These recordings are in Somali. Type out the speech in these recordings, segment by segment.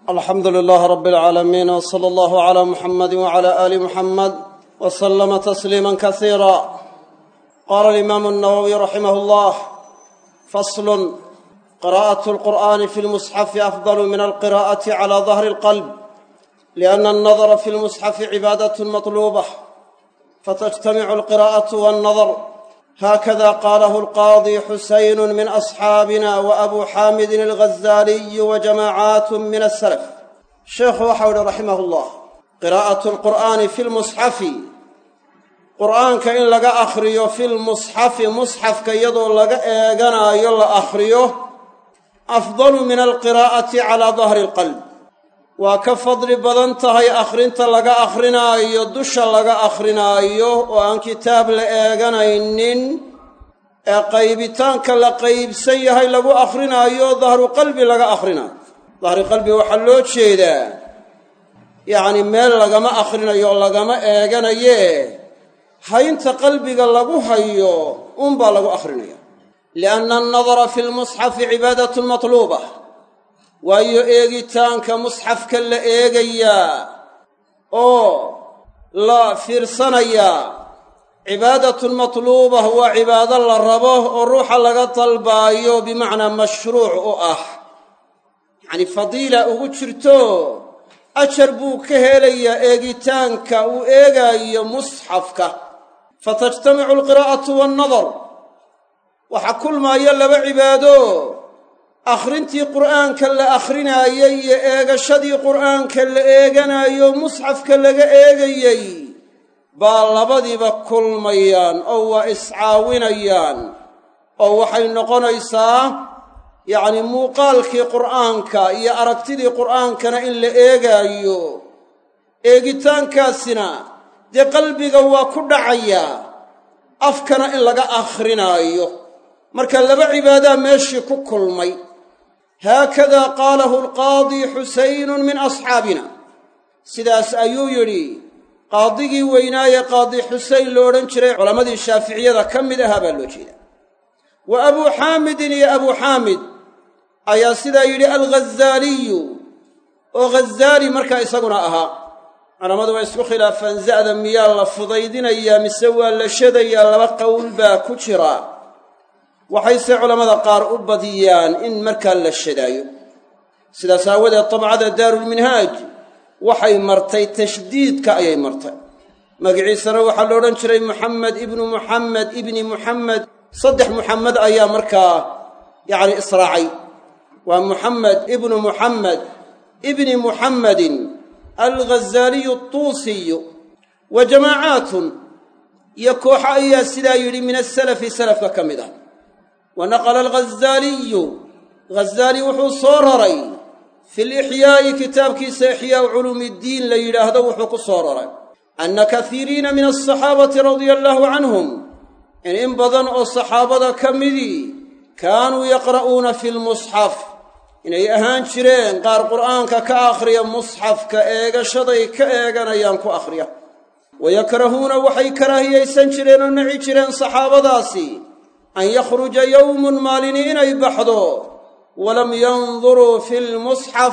alxamdu lilaah rabi alcaalamiin wsala allahu calaa muxamadi wacala aali muxamed wasalama tasliima kasiira qaala alimaamu annawowiy raximah llah faslun qiraa'atu alqur'aani fi lmusxafi afdalu min alqiraa'ati cala dahri alqalb lianna annadara fi lmusxafi cibaadatun matluubah fatajtamicu alqiraa'atu wannadar هكذا قاله القاضي حسين من أصحابنا وأبو حامد الغزالي وجماعات من السلف الشيخ وحول رحمه الله قراءة القرآن في المصحف قرآن كإن لقى أخريه في المصحف مصحف كيدو لقى إيقنا يلا أخريه أفضل من القراءة على ظهر القلب وكفضل بدنتهي أخرينت لقى أخرنا يدش لقى أخرنا وأن كتاب لإيقنا إنن قيبتان كلا قيب سيهي لقى أخرنا ظهر قلبي لقى أخرنا ظهر قلبي وحلوت شيدا يعني ميل لقى ما أخرنا لقى ما إيقنا هاينت قلبي لقى هايو أنبا لقى أخرنا لأن النظر في المصحف عبادة مطلوبة waayo eegitaanka musxafka la eegayaa oo la fiirsanayaa cibaadatun matluubah waa cibaado la rabo oo ruuxa laga dalbaayo bimacnaa mashruuc u ah yacni fadiila ugu jirto ajar buu ka helayaa eegitaanka uu eegaayo musxafka fatajtamicu alqiraa'atu waannadar waxa kulmaaya laba cibaado akhrintii qur'aanka la akhrinaayay iyo eegashadii qur'aanka la eeganayo musxafka laga eegayey baa labadiiba kulmayaan oo waa iscaawinayaan oo waxay noqonaysaa yacni muuqaalkii qur'aanka iyo aragtidii qur'aankana in la eegaayo eegitaankaasina dee qalbiga waa ku dhacayaa afkana in laga akhrinaayo marka laba cibaadaa meeshii ku kulmay هكذا قاله القاضي حسين من أصحابنا سداس أيويري قاضي وينايا قاضي حسين لورنشري علماء الشافعية كم ذهب اللوجينا وأبو حامد يا أبو حامد أيا سدا يري الغزالي وغزالي مركا يسقنا أها أنا ما دوا يسقو خلافا زاد ميال فضيدنا يا مسوى لشدا يا لبقول با كشرا waxayse culamada qaar u badiyaan in markaa la shadaayo sidaas aawadeed tabcada daarulminhaaj waxay martay tashdiidka ayay martay magaciisana waxaa la odhan jiray muxamed ibnu muxamed ibni muxamed saddex muxamed ayaa markaa yacni israacay waa muxamed ibnu muxamed ibni muxamedin alghazaaliyu altuusiyu wa jamaacaatun iyo kooxo ayaa sidaa yidhi min asalafi salafka ka mid ah ونقل الغزالي غزالي وحو صورري في الإحياء كتاب كيس إحياء علوم الدين ليلهده وحو صورري أن كثيرين من الصحابة رضي الله عنهم إن انبضن الصحابة كمذي كانوا يقرؤون في المصحف إن يهان شرين قار قرآن كآخريا مصحف كأيغا شضي كأيغا نيانكو آخريا ويكرهون وحي كراهية سنشرين ونعي شرين صحابة داسي أن يخرج يوم مالين يبحضوا ولم ينظروا في المصحف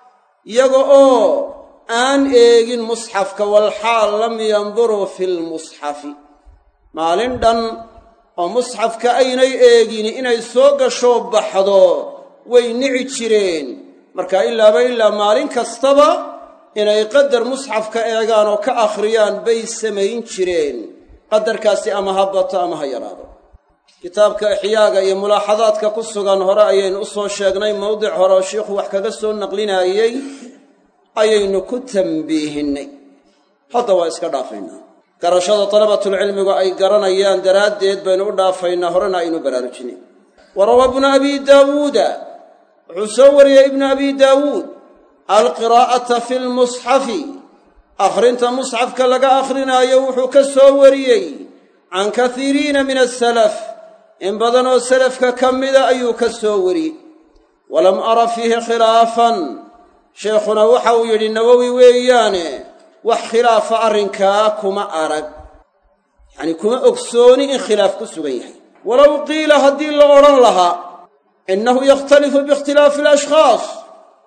يقعوا أن إيجن مصحف والحال لم ينظروا في المصحف مالين دن ومصحف كأين إيجن إن يسوق شوب بحضوا وينعشرين مركا إلا مالين كاستبا إن يقدر مصحف كأيجان وكأخريان بيسمين شرين قدر كاسي أما هبط أما هيرادو kitaabka ixyaaga iyo mulaaxadaadka ku sugan hore ayaynu u soo sheegnay mawdic hore oo sheekhu wax kaga soo naqlinayay ayaynu ku tambiihinay hadda waa iska dhaafaynaa garashada talabatulcilmigu ay garanayaan daraaddeed baynu u dhaafaynaa horena aynu baraarujinay warawa ibnu abi daawuuda wuxuu soo wariyey ibnu abi daawuud alqiraa'ata fi lmusxafi akhrinta musxafka laga akhrinaayo wuxuu ka soo wariyey can kathiiriina min asalaf in badan oo salafka ka mida ayuu ka soo wariyey walam ara fiihi khilaafan sheekhuna waxa uu yidhi nawowi weeyaane wax khilaafa arrinkaa kuma arag yacni kuma ogsooni in khilaaf ku sugan yahay walow qiila haddii la odhan lahaa innahu yakhtalifu biikhtilaafi alashkhaas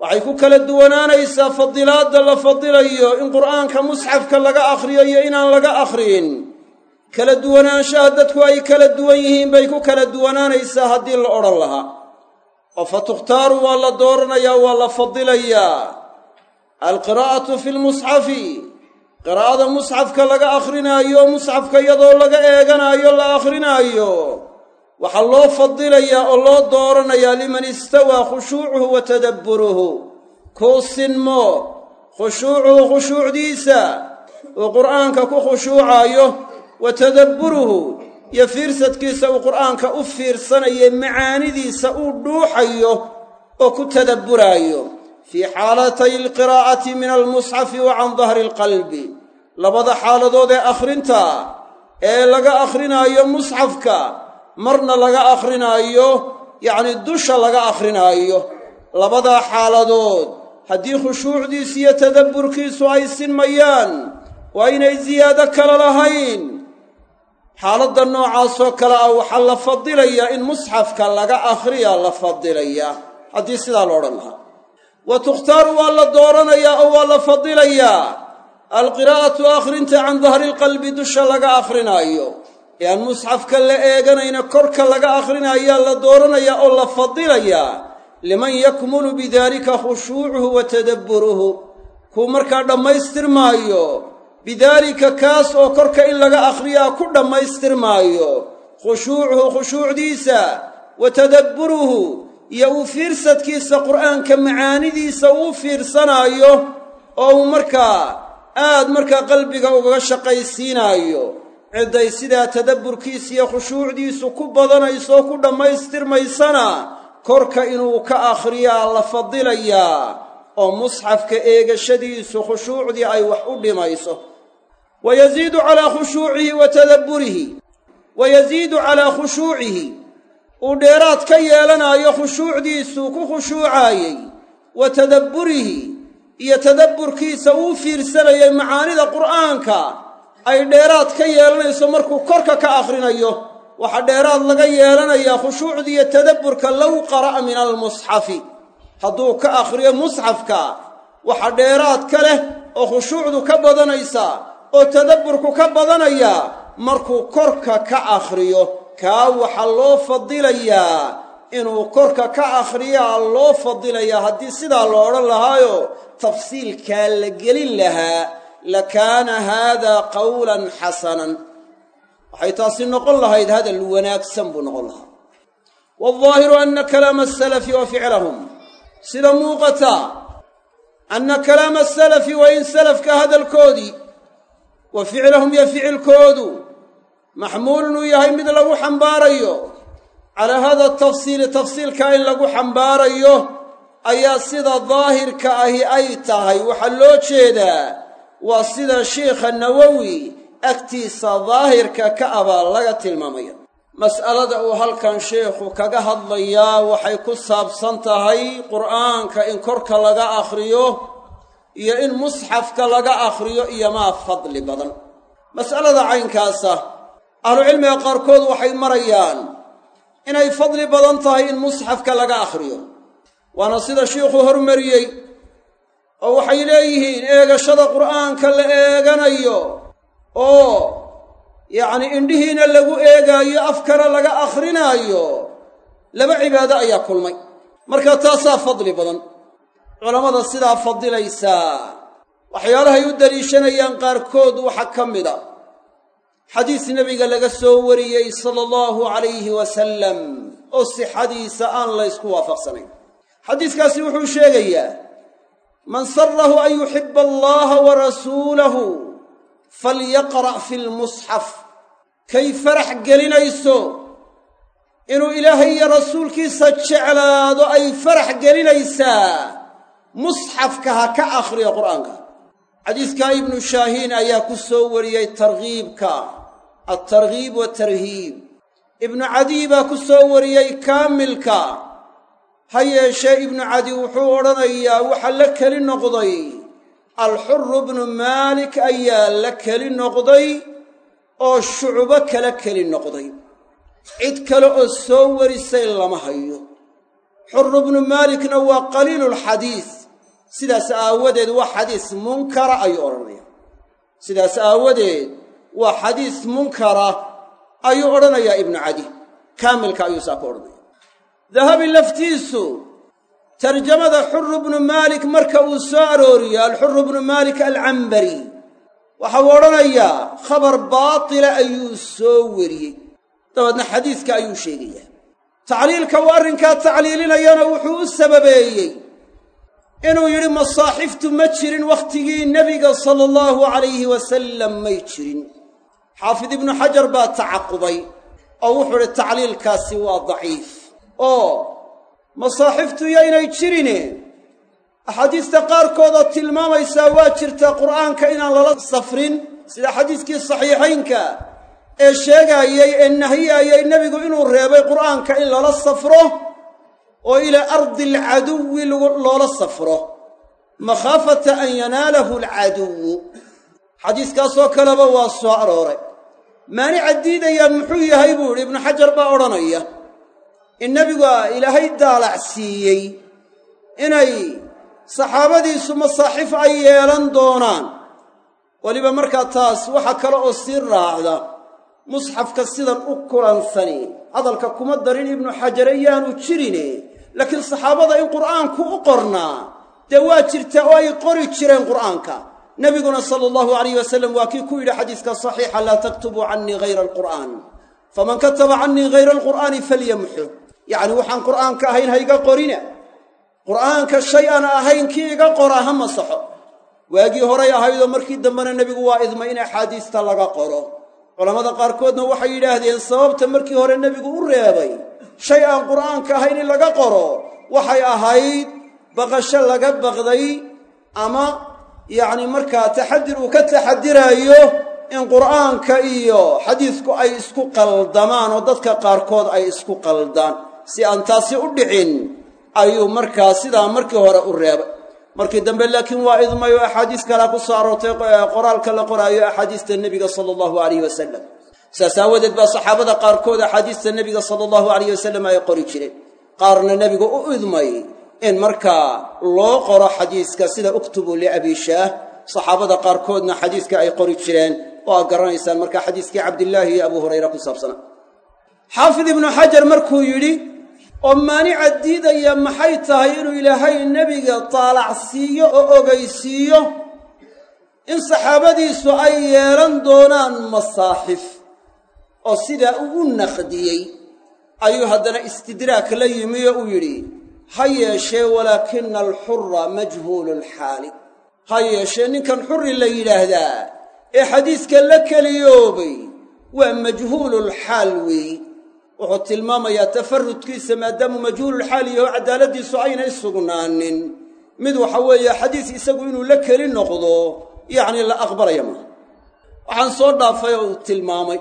waxay ku kala duwanaanaysaa fadilaadda la fadilayo in qur'aanka musxafka laga akhriyo iyo inaan laga akhriyin kala duwanaanshaha dadku ay kala duwan yihiin bay ku kala duwanaanaysaa haddii la odhan lahaa oo fa tukhtaaru waa la dooranayaa waa la fadilayaa alqiraa'atu fi lmusxafi qiraa'ada musxafka laga akhrinaayo musxafka iyadoo laga eeganaayo la akhrinaayo waxaa loo fadilayaa oo loo dooranayaa liman istawaa khushuucuhu wa tadabburuhu kuu sinmo khushuucuhu khushuucdiisa uu qur'aanka ku khushuucaayo wa tadabburuhu iyo fiirsadkiisa uu qur'aanka u fiirsanayo macaanidiisa uu dhuuxayo oo ku tadabburaayo fii xaalatay alqiraa'ati min almusxafi wa can dahri alqalbi labada xaaladood ee akhrinta ee laga akhrinaayo musxafka marna laga akhrinaayo yacni dusha laga akhrinaayo labadaa xaaladood haddii khushuucdiisu iyo tadabburkiisu ay sinmayaan waa inay siyaado kale lahayn xaaladda noocaasoo kale ah waxaa la fadilayaa in musxafka laga akhriyaa la fadilayaa haddii sidaa lo odhan lahaa wa tukhtaaru waa la dooranayaa oo waa la fadilayaa alqiraa'atu akhrinta can dahri lqalbi dusha laga akhrinaayo ee aan musxafka la eeganayna korka laga akhrinayaa la dooranayaa oo la fadilayaa liman yakmulu bidaalika khushuucuhu wa tadabburuhu kuu markaa dhammaystirmaayo bidaalika kaas oo korka in laga akhriyaa ku dhammaystirmaayo khushuucuhu khushuucdiisa wa tadabburuhu iyo uu fiirsadkiisa qur'aanka macaanidiisa uu fiirsanaayo oo uu markaa aad markaa qalbiga ugaga shaqaysiinaayo cidday sidaa tadabburkiisa iyo khushuucdiisu ku badanayso oo ku dhammaystirmaysana korka inuu ka akhriyaa la fadilayaa oo musxafka eegashadiisu khushuucdii ay wax u dhimayso wayaziidu calaa khushuucihi wa tadabburihi wayaziidu calaa khushuucihi uu dheeraad ka yeelanaayo khushuucdiisuu ku khushuucaayey wa tadabburihi iyo tadabburkiisa uu fiirsanayay macaanida qur'aanka ay dheeraad ka yeelanayso markuu korka ka akhrinayo waxaa dheeraad laga yeelanayaa khushuucda iyo tadabburka low qara'a min almusxafi hadduu ka akhriyo musxafka waxa dheeraad ka leh oo khushuucdu ka badanaysa oo tadabburku ka badanaya markuu korka ka akhriyo kaa waxaa loo fadilayaa inuu korka ka akhriyaa loo fadilayaa haddii sidaa lo odhan lahaayo tafsiilkaa la gelin lahaa lakaana haadaa qawlan xasanan waxay taasi noqon lahayd hadal wanaagsan buu noqon lahaa waaldaahiru anna kalaama asalafi wa ficlahum sida muuqata anna kalaama asalafi waa in salafka hadalkoodii wa ficlahum iyo ficilkoodu maxmuulun uu yahay mid lagu xambaarayo calaa hada tafsiili tafsiilkaa in lagu xambaarayo ayaa sida daahirka ahi ay tahay waxaa loo jeedaa waa sida sheikha nawowi agtiisa daahirka ka abaa laga tilmaamaya mas'alada uu halkan sheikhu kaga hadlayaa waxay ku saabsan tahay qur'aanka in korka laga akhriyo iyo in musxafka laga akhriyo iyo maa fadli badan mas'alada caynkaasa ahlucilmiga qaarkood waxay marayaan inay fadli badan tahay in musxafka laga akhriyo waana sida shiikhu hormariyey oo waxay leeyihiin eegashada qur'aanka la eeganayo oo yacni indhihiina lagu eegaayo afkana laga akhrinaayo laba cibaado ayaa kulmay marka taasaa fadli badan culammada sidaa fadilaysaa waxyaalahay u daliishanayaan qaarkood waxaa ka mid a xadiis nebiga laga soo wariyey sala allahu calayhi wasalam oo sixadiisa aan la ysku waafaqsanayn xadiiskaasi wuxuu sheegayaa man sarahu an yuxiba allaha wa rasuulahu falyaqra' fi lmusxaf kay farax gelinayso inuu ilaahay iyo rasuulkiisa jeclaado ay farax gelinaysaa musxafka ha ka akhriyo qur'aanka xadiiskaa ibnu shaahiin ayaa ku soo wariyey targhiibka altarghiib watarhiib ibnu cadiy baa ku soo wariyey kaamilka ha yeeshee ibnu cadi wuxuu odhanayaa waxa la keli noqday alxuru bnu maalik ayaa la keli noqday oo shucbo kala keli noqday cid kale oo soo warisay lama hayo xuru bnu maalikna waa qaliilulxadiis sidaas aawadeed waa xadiis munkara ayuu odhanaya sidaas aawadeed waa xadiis munkara ayuu odhanayaa ibnu cadi kaamilka ayuu saa ku odhanaya dahabi laftiisu tarjamada xurr bnu maalik marka uu soo arooriyo alxurr bnu maalik alcambari waxa uu odhanayaa khabar baatila ayuu soo weriyey dabeedna xadiiska ayuu sheegayaa tacliilka uu arrinkaa tacliilinayana wuxuu u sababeeyey inuu yidhi masaaxiftu ma jirin wakhtigii nebiga sala allahu calayhi wasallam may jirin xaafid ibnu xajar baa tacaqubay oo wuxuu idhi tacliilkaasi waa daciif oo masaaxiftu yaynay jirine axaadiista qaarkoodoo tilmaamaysaa waa jirtaa qur'aanka inaan lala safrin sida xadiiskii saxiixaynka ee sheegaayey ee nahyaayey nebigu inuu reebay qur'aanka in lala safro oo ilaa ardi alcaduwi loola safro makhaafata an yanaalahu alcaduwu xadiiskaasoo kaleba waa soo arooray maanica diidayaa muxuu yahay buu yidhi ibnu xajar baa odhanaya in nebigu ilaahay daalac siiyey inay saxaabadiisu masaaxif ay yeelan doonaan weliba markaa taas waxa kale oo sii raacda musxafka sidan u kulansani hadalka kuma darin ibnu xajar ayaanu jirine laakiin saxaabada in qur'aanku u qornaa dee waa jirtaa oo ay qori jireen qur'aanka nebiguna sala allahu alayh wasalam waa kii ku yidhi xadiiska saxiixa laa taktubuu cannii hayra alqur'aan faman kataba cannii hayra alqur'aani falyamxu yacni waxaan qur'aanka ahayn ha iga qorina qur'aanka shay aan ahayn kii iga qora ha masaxo waagii horay ahaydoo markii dambena nebigu waa idmay in axaadiista laga qoro culammada qaarkoodna waxay yidhaahdeen sababta markii hore nebigu u reebay shay aan qur'aanka ahayn in laga qoro waxay ahayd baqasho laga baqday ama yacni markaa taxadir uu ka taxadiraayo in qur'aanka iyo xadiisku ay isku qaldamaan oo dadka qaarkood ay isku qaldaan si aan taasi u dhicin ayuu markaa sidaa markii hore u reebay markii dambe laakiin waa idmay oo axaadiis kalea ku soo aroortay qoraalka la qoraayo axaadiista nebiga sala allahu alayh wasalam saas aawadeed baa saxaabada qaarkood axaadiista nebiga sala allahu alayh wasalam ay qori jireen qaarna nebigu u idmay in markaa loo qoro xadiiska sida uktubuu liabi shaah saxaabada qaarkoodna xadiiska ay qori jireen oo aad garanaysaan markaa xadiiskii cabdillaahi iyo abu hurayra ku saabsanaa xaafid ibnu xajar markuu yidhi oo maanica diidaya maxay tahay inuu ilaahay nebiga taalacsiiyo oo ogaysiiyo in saxaabadiisu ay yeelan doonaan masaaxif oo sidaa uu u naqdiyey ayuu haddana istidraak la yimi oo uu yidhi ha yeeshee walaakina alxura majhuululxaali ha yeeshee ninkan xuri la yidhaahdaa ee xadiiska la keliyoobay waa majhuululxaal weeyi wuxuu tilmaamayaa tafarudkiisa maadaamuu majhuululxaal yaho cadaaladdiisu aynay sugnaanin mid waxa weeye xadiis isagu inuu la keli noqdo yacni la aqbalaya maaha waxaan soo dhaafay oo uu tilmaamay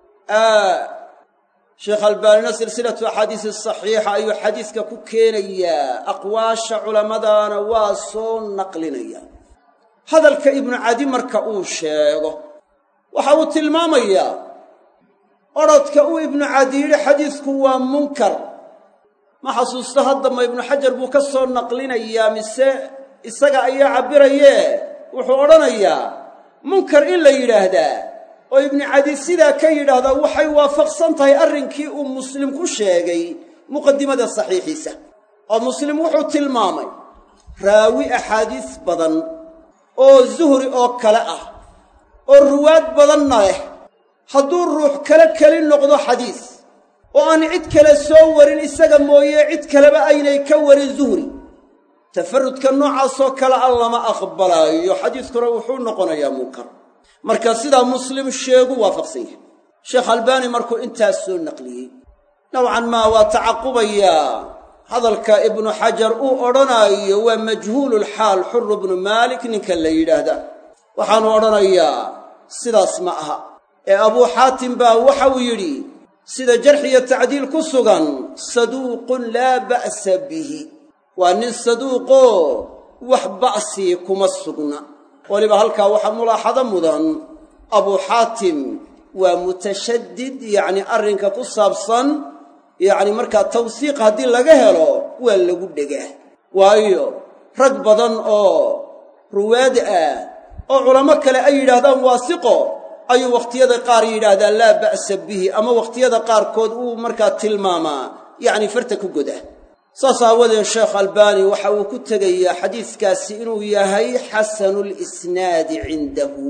sheekh albaanina silsilatu axaadiisi saxiixa ayuu xadiiska ku keenayaa aqwaasha culammadaana waa soo naqlinaya hadalka ibnu cadi marka uu sheego waxa uu tilmaamayaa odrodka uu ibnu cadi yidhi xadiisku waa munkar ma xasuusto haddama ibnu xajar buu ka soo naqlinayaa mise isaga ayaa cabbirayee wuxuu odhanayaa munkar in la yidhaahdaa oo ibnu cadi sidaa ka yidhaahdaa waxay waafaqsan tahay arrinkii uu muslim ku sheegay muqaddimada saxiixiisa oo muslim wuxuu tilmaamay raawi axaadiis badan oo zuhri oo kale ah oo ruwaad badanna leh hadduu ruux kale keli noqdo xadiis oo aan cid kale soo warin isaga mooye cid kaleba aynay ka warin zuhri tafarudka noocaasoo kale a lama aqbalaayo xadiiskuna wuxuu noqonayaa munkar marka sidaa muslim sheegu waafaqsan yahay sheekh albaani markuu intaas soo naqliyey nowcan maa waa tacaqubayaa hadalka ibnu xajar uu odhanaayo waa majhuululxaal xurru bnu maalik ninka la yidhaahdaa waxaanu odhanayaa sidaas ma aha ee abuu xaatim baa waxa uu yidhi sida jarx iyo tacdiil ku sugan saduuqun laa ba'sa bihi waa nin saduuqoo wax ba'sii kuma sugna weliba halkaa waxaa mulaaxado mudan abuu xaatim waa mutashaddid yacni arrinka ku saabsan yacni markaa tawsiiq haddii laga helo waa lagu dhegaa waayo rag badan oo ruwaad ah oo culamo kale ay yidhaahdaan waasiqo ayuu wakhtiyada qaar yidhaahdaa laa ba'sa bihi ama wakhtiyada qaarkood uu markaa tilmaamaa yacni farta ku goda saas aawadeed sheekh albaani waxa uu ku tegayaa xadiiskaasi inuu yahay xasanulisnaadi cindahu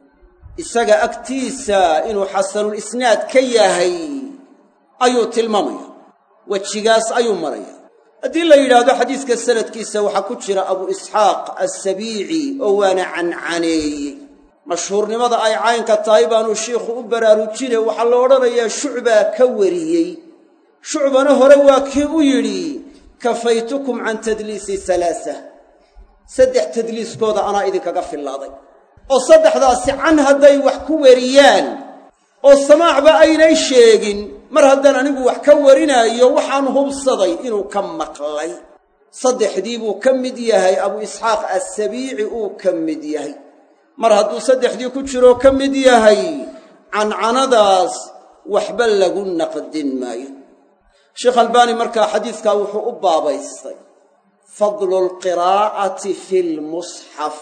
isaga agtiisa inuu xasanulisnaad ka yahay ayuu tilmaamaya wejigaas ayuu maraya haddii la yidhaahdo xadiiska sanadkiisa waxaa ku jira abu isxaaq assabiici oo waana cancaneeye mashhuurnimada ay caynka tahay baanu shiikhu u baraarujine waxaa la odhanayaa shucbaa ka wariyey shucbana hore waa kii u yidhi kafaytukum can tadliisi alaaa saddex tadliiskooda anaa idinkaga fillaaday oo saddexdaasi can hadday wax ku wariyaan oo samaacba aynay sheegin mar haddaan anigu wax ka warinaayo waxaan hubsaday inuu ka maqlay saddexdii buu ka mid yahay abu isxaaq assabiici uu ka mid yahay mar hadduu saddexdii ku jiroo ka mid yahay cancanadaas waxba lagu naqdin maayo sheekh albaani markaa xadiidkaa wuxuu u baabaystay fadlu lqiraa'ati fi lmusxaf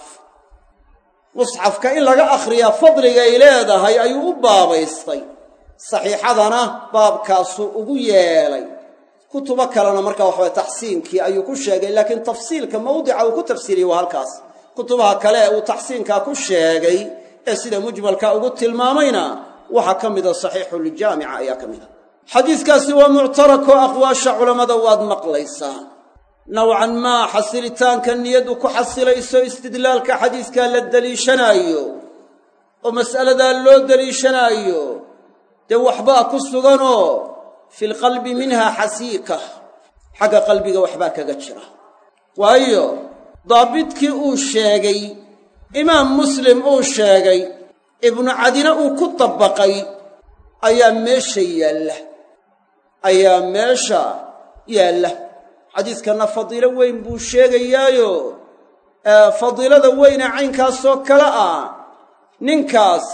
musxafka in laga akhriyaa fadligay leedahay ayuu u baabaystay saxiixadana baabkaasuu ugu yeelay kutubo kalena markaa waxaway taxsiinkii ayuu ku sheegay laakiin tafsiilka mawdica uu ku tafsiiriyey waa halkaas kutubaha kale uu taxsiinkaa ku sheegay ee sida mujmalka ugu tilmaamayna waxaa ka mida saxiixuljaamica ayaa ka mida xadiiskaasi waa muctarakoo aqwaasha culammada waad maqlaysaa nowcan maa xasilitaanka niyaddu ku xasilayso istidlaalka xadiiskaa la deliishanaayo oo mas'aladaa loo deliishanaayo dee waxbaa ku suganoo filqalbi minhaa xasiika xagga qalbiga waxbaa kaga jira waayo daabidkii uu sheegay imaam muslim uu sheegay ibnu cadina uu ku dabaqay ayaa meesha yaalla xadiiskanna fadiilo weyn buu sheegayaayo fadiilada weyne caynkaasoo kale ah ninkaas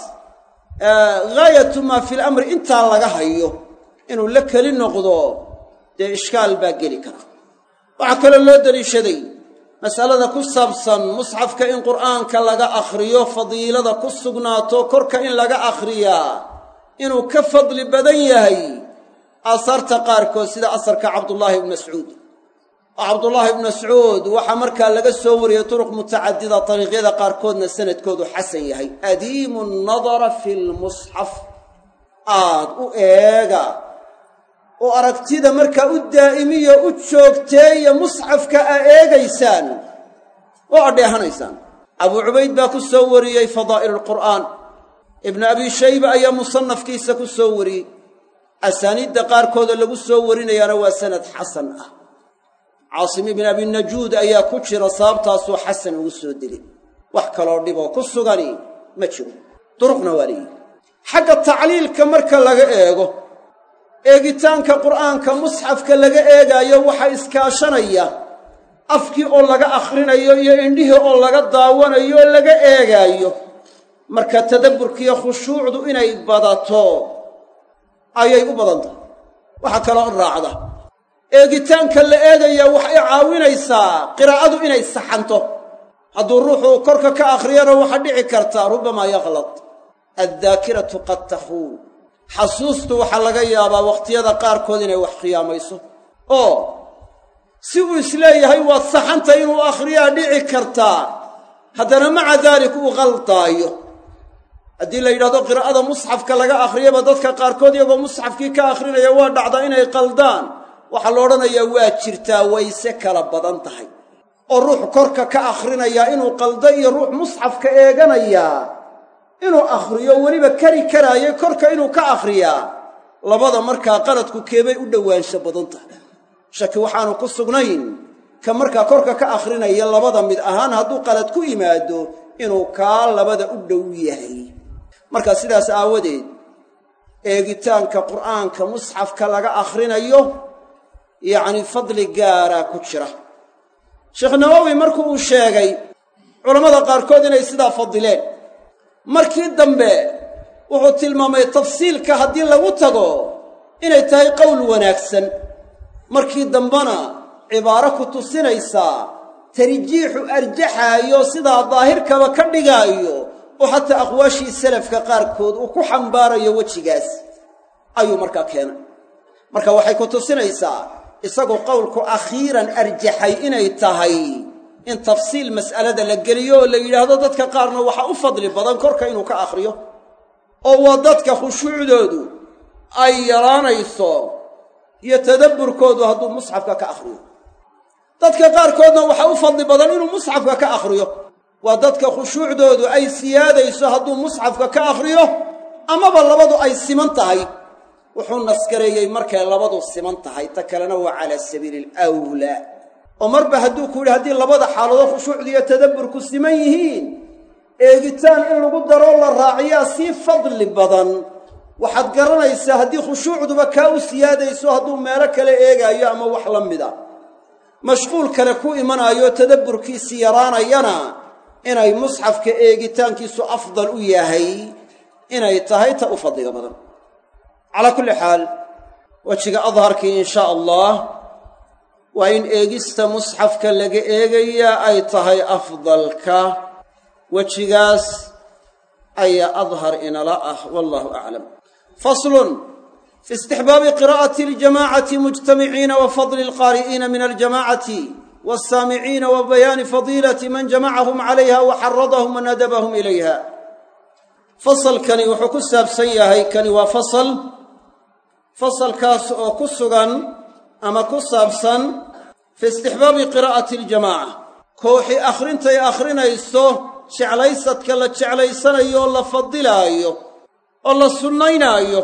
gaayatu maa fi lamri intaa laga hayo inuu la keli noqdo dee ishkaal baa geli kara waxaa kaloo loo deliishaday mas'alada ku saabsan musxafka in qur'aanka laga akhriyo fadiilada ku sugnaato korka in laga akhriyaa inuu ka fadli badan yahay aasaarta qaarkood sida asarka cabdullaahi ibnu mascuud oo cabdullaahi ibnu mascuud waxaa markaa laga soo wariyey turuq mutacadida dariiqyada qaarkoodna sanadkoodu xasan yahay adiimu nnadara fi lmusxaf aad u eega oo aragtida markaa u daa'imiyo u joogteeya musxafka aa eegaysaan oo adheehanaysaan abuu cubayd baa ku soo wariyey fadaa'il alqur'aan ibnu abi shayba ayaa musannafkiisa ku soo wariyey asaaniidda qaarkooda lagu soo warinayaana waa sanad xasan ah caasim ibn abi najuud ayaa ku jira sababtaasuu xasan ugu soo deli wax kaloo dhiboo ku sugani ma jiro duruqna waa leeyihi xagga tacliilka marka laga eego eegitaanka qur'aanka musxafka laga eegaayo waxaa iskaashanaya afkii oo laga akhrinayo iyo indhihii oo laga daawanayo oo laga eegaayo marka tadabburkiiyo khushuucdu inay badato ayay u badan tahay waxaa kaloo raacda eegitaanka la eegayaa waxay caawinaysaa qiraa'adu inay saxanto hadduu ruuxu korka ka akhriyana waxaa dhici kartaa rubbamaa yakhlad addaakiratu qad taxuun xasuustu waxaa laga yaabaa wakhtiyada qaarkood inay wax khiyaamayso oo si uu isleeyahay waad saxanta inuu akhriyaa dhici kartaa haddana maca daalik uu qaldaayo haddii la yidhahdo qiraa'ada musxafka laga akhriyaba dadka qaarkood iyagoo musxafkii ka akhrinaya waa dhacdaa inay qaldaan waxaa la odhanayaa waa jirtaa wayse kala badan tahay oo ruux korka ka akhrinayaa inuu qaldo iyo ruux musxafka eeganayaa inuu akhriyo weliba kari karaayay korka inuu ka akhriyaa labada markaa qaladku keebay u dhowaansho badan tahay shaki waxaanu ku sugnayn ka markaa korka ka akhrinaya labada mid ahaan hadduu qalad ku yimaado inuu kaa labada u dhow yahay marka sidaas aawadeed eegitaanka qur'aanka musxafka laga akhrinayo yacni fadli gaaraa ku jira sheekh nawowi markuu uu sheegay culammada qaarkood inay sidaa fadileen markii dambe wuxuu tilmaamay tafsiilka haddii lagu tago inay tahay qowl wanaagsan markii dambena cibaaro ku tusinaysaa tarjiixu arjaxaayo sidaa daahirkaba ka dhigaayo oo xataa aqwaashii salafka qaarkood uu ku xambaarayo wejigaas ayuu markaa keenay marka waxay ku tusinaysaa isagoo qowlku akhiiran arjaxay inay tahay in tafsiil mas'alada la geliyo oo la yidhaahdo dadka qaarna waxaa u fadli badan korka inuu ka akhriyo oo waa dadka khushuucdoodu ay yaraanayso iyo tadabburkoodu hadduu musxafka ka akhriyo dadka qaarkoodna waxaa u fadli badan inuu musxafka ka akhriyo waa dadka khushuucdoodu ay siyaadayso hadduu musxafka ka akhriyo amaba labadu ay siman tahay wuxuu naskareeyey markay labadu siman tahay ta kalena waa calaa sabiili alawlaa oo marba hadduu ku yidhi haddii labada xaaladood khushuucdu iyo tadabburku siman yihiin eegitaan in lagu daroo la raaciyaa sii fadli badan waxaad garanaysaa haddii khushuucduba kaa u siyaadayso hadduu meelo kale eegaayo ama wax la mida mashquul kale ku imanaayo tadabburkiisii yaraanayana inay musxafka eegitaankiisu afdal u yahay inay tahay ta u fadliga badan calaa kulli xaal wejiga adharkii in shaa allah waa in eegista musxafka laga eegayaa ay tahay afdalka wejigaas ayaa adhar inala ah wallahu aclam faslun fi istixbaabi qiraa'ati aljamaacati mujtamiciina wa fadli alqaari'iina min aljamaacati والسامعين وبيان فضيلة من جمعهم عليها وحرضهم وندبهم إليها فصل كان وحكو السابسن ياهي كان فصل كاس أو كسغا أما كسابسن في استحباب قراءة الجماعة كوحي أخرين تي أخرين يستو شعليست كلا شعليسان أيو الله فضلا أيو الله سنين أيو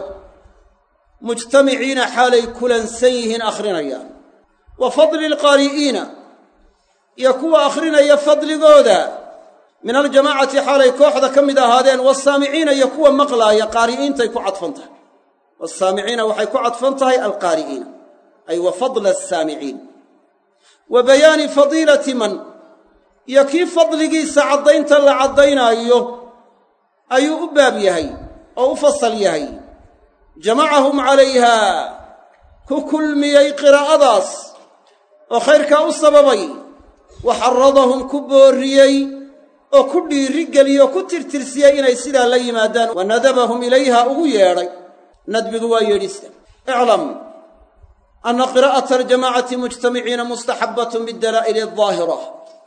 مجتمعين حالي كلا سيهن أخرين أيام وفضل القارئين يكون آخرين يفضل قودا من الجماعة حالي كوحدة كمدا هذين والسامعين يكون مقلا يا قارئين تيكو عطفنته والسامعين وحيكو عطفنته القارئين أي وفضل السامعين وبيان فضيلة من يكيف فضلقي سعدين تلا عدين أيو أباب يهي أو فصل يهي جمعهم عليها ككل ميي قراءة داس وخيرك السببي وحرضهم كبوريي وكل رجلي وكتر ترسيي إن يسير علي مادان وندبهم إليها أغياري ندب غوايريستا اعلم أن قراءة الجماعة مجتمعين مستحبة بالدلائل الظاهرة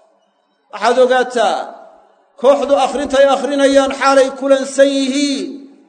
أحد قاتا كوحد آخرين تي آخرين أيان حالي كلا سيهين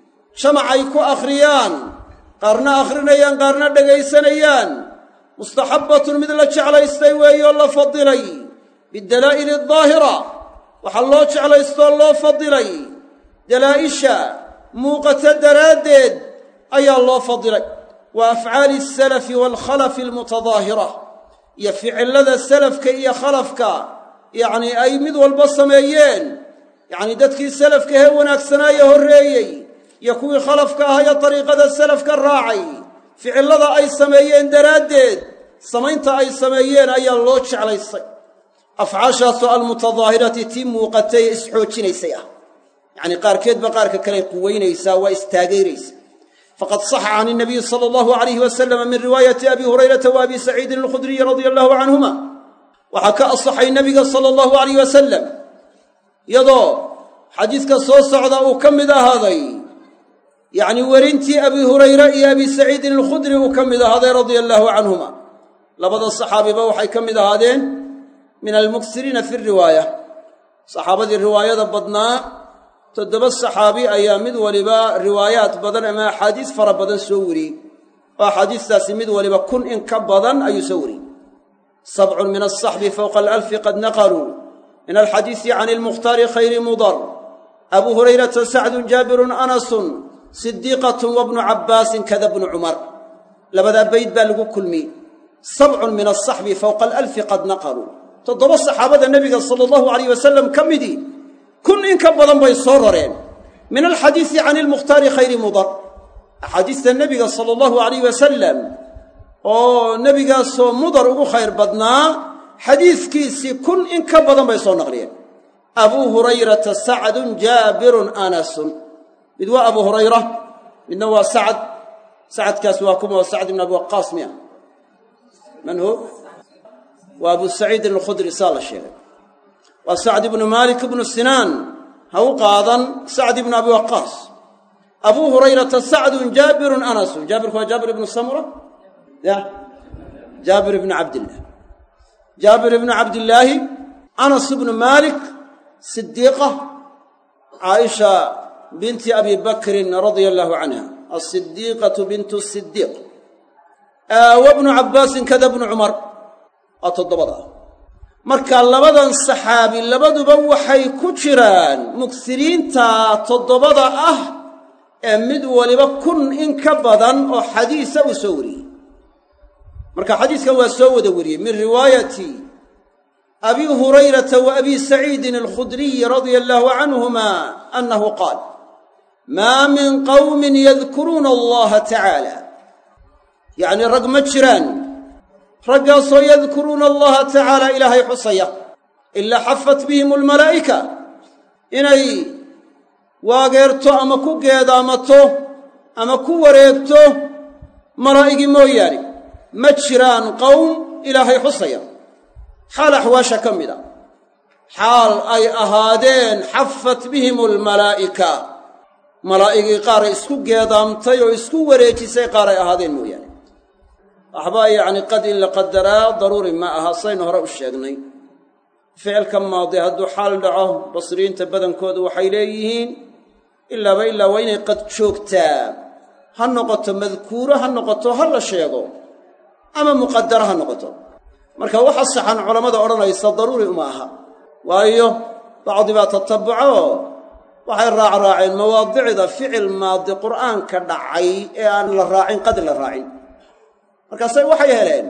شمعيكو آخريان قارنا آخرين أيان قارنا دقيسان أيان مستحبة مثل على استوى الله فضلي بالدلائل الظاهرة وحلوش على استوى الله فضلي دلائشة موقة درادد أي الله فضلي وأفعال السلف والخلف المتظاهرة يفعل لذا السلف كي خلفك يعني أي مذ والبصميين يعني دتك السلف كهوناك سنايا هريي يكون خلفك هي طريقة السلف كالراعي فعل لذا أي سميين درادد سمينت أي سميين أي اللوش على الصي أفعاشا سؤال متظاهرة تيم وقتي إسحوتين يسيا يعني قاركيد بقارك كلي قوين يسا واستاغير يسا فقد صح عن النبي صلى الله عليه وسلم من رواية أبي هريرة وأبي سعيد الخدري رضي الله عنهما وحكى الصحي النبي صلى الله عليه وسلم يضو حديثك الصوص عضاء كم ذا هذا يعني ورنتي أبي هريرة يا أبي سعيد الخدري وكم ذا هذا رضي الله عنهما لبض الصحابة بوحي كم ذا هذين من المكسرين في الرواية صحابة الرواية ضبطنا تدب الصحابي أيام ولبا روايات بدن أما حديث فربدن سوري وحديث تاسمد ولبا كن إن كبضن أي سوري 7 من الصحب فوق 1000 قد نقلوا من الحديث عن المختار خير مضر أبو هريرة سعد جابر أنس صديقة وابن عباس كذا ابن عمر لبدا بيت بالغو كلمي 7 من الصحب فوق 1000 قد نقلوا تضرب الصحابة النبي صلى الله عليه وسلم كمدي كن إن كبضن بيصوررين من الحديث عن المختار خير مضر حديث النبي صلى الله عليه وسلم النبي سو مضر أبو خير بدنا حديث كيسي كن إن كبضن بيصور نغرين أبو هريرة سعد جابر أنس بدوا أبو هريرة من هو سعد كاسواكم وسعد بن أبو وقاص من هو وأبو سعيد الخدري صال الشيخ وسعد بن مالك بن سنان هو قاضا سعد بن أبي وقاص أبو هريرة سعد جابر أنس جابر هو جابر بن السمرة لا جابر بن عبد الله جابر بن عبد الله أنس بن مالك صديقة عائشة بنت أبي بكر رضي الله عنها الصديقة بنت الصديق وابن عباس كذا ابن عمر أتضبطها marka labadan saxaabi labaduba waxay ku jiraan muksiriinta toddobada ah ee mid waliba kun in ka badan oo xadiisa u soo wariyay marka xadiiskan waa soo wada wariyay min riwaayati abi hurayrata wa abi sa'id al-khudri radiyallahu anhuma annahu qala ma min qawmin yadhkuruna Allah ta'ala yani ragma jiraan raggaasoo yadkuruuna allaha tacaala ilaahay xusaya ilaa xafat bihim almalaa'ika inay waageerto ama ku geedaamato ama ku wareegto malaa'igi mooyaane ma jiraan qowm ilaahay xusaya xaal axwaasha ka mida xaal ay ahaadeen xafat bihim almalaa'ika malaa'igii qaaray isku geedaamtay oo isku wareejisay qaar ay ahaadeen mooyaane waxba yacni qad in la qadaraa daruuri ma aha saynu hore u sheegnay ficilka maadi hadduu xaal dhaco basriyiinta badankoodu waxay leeyihiin ilaaba ilaa waa inay qad joogtaa ha noqoto madkuuro ha noqoto ha la sheego ama muqadara ha noqoto marka waxa saxan culammada odhanaysa daruuri uma aha waayo bacdi baa tatabuco waxay raacraaceen mawaadicda ficil maadi qur'aanka dhacay ee aan la raacin qad la raacin markaasay waxay heleen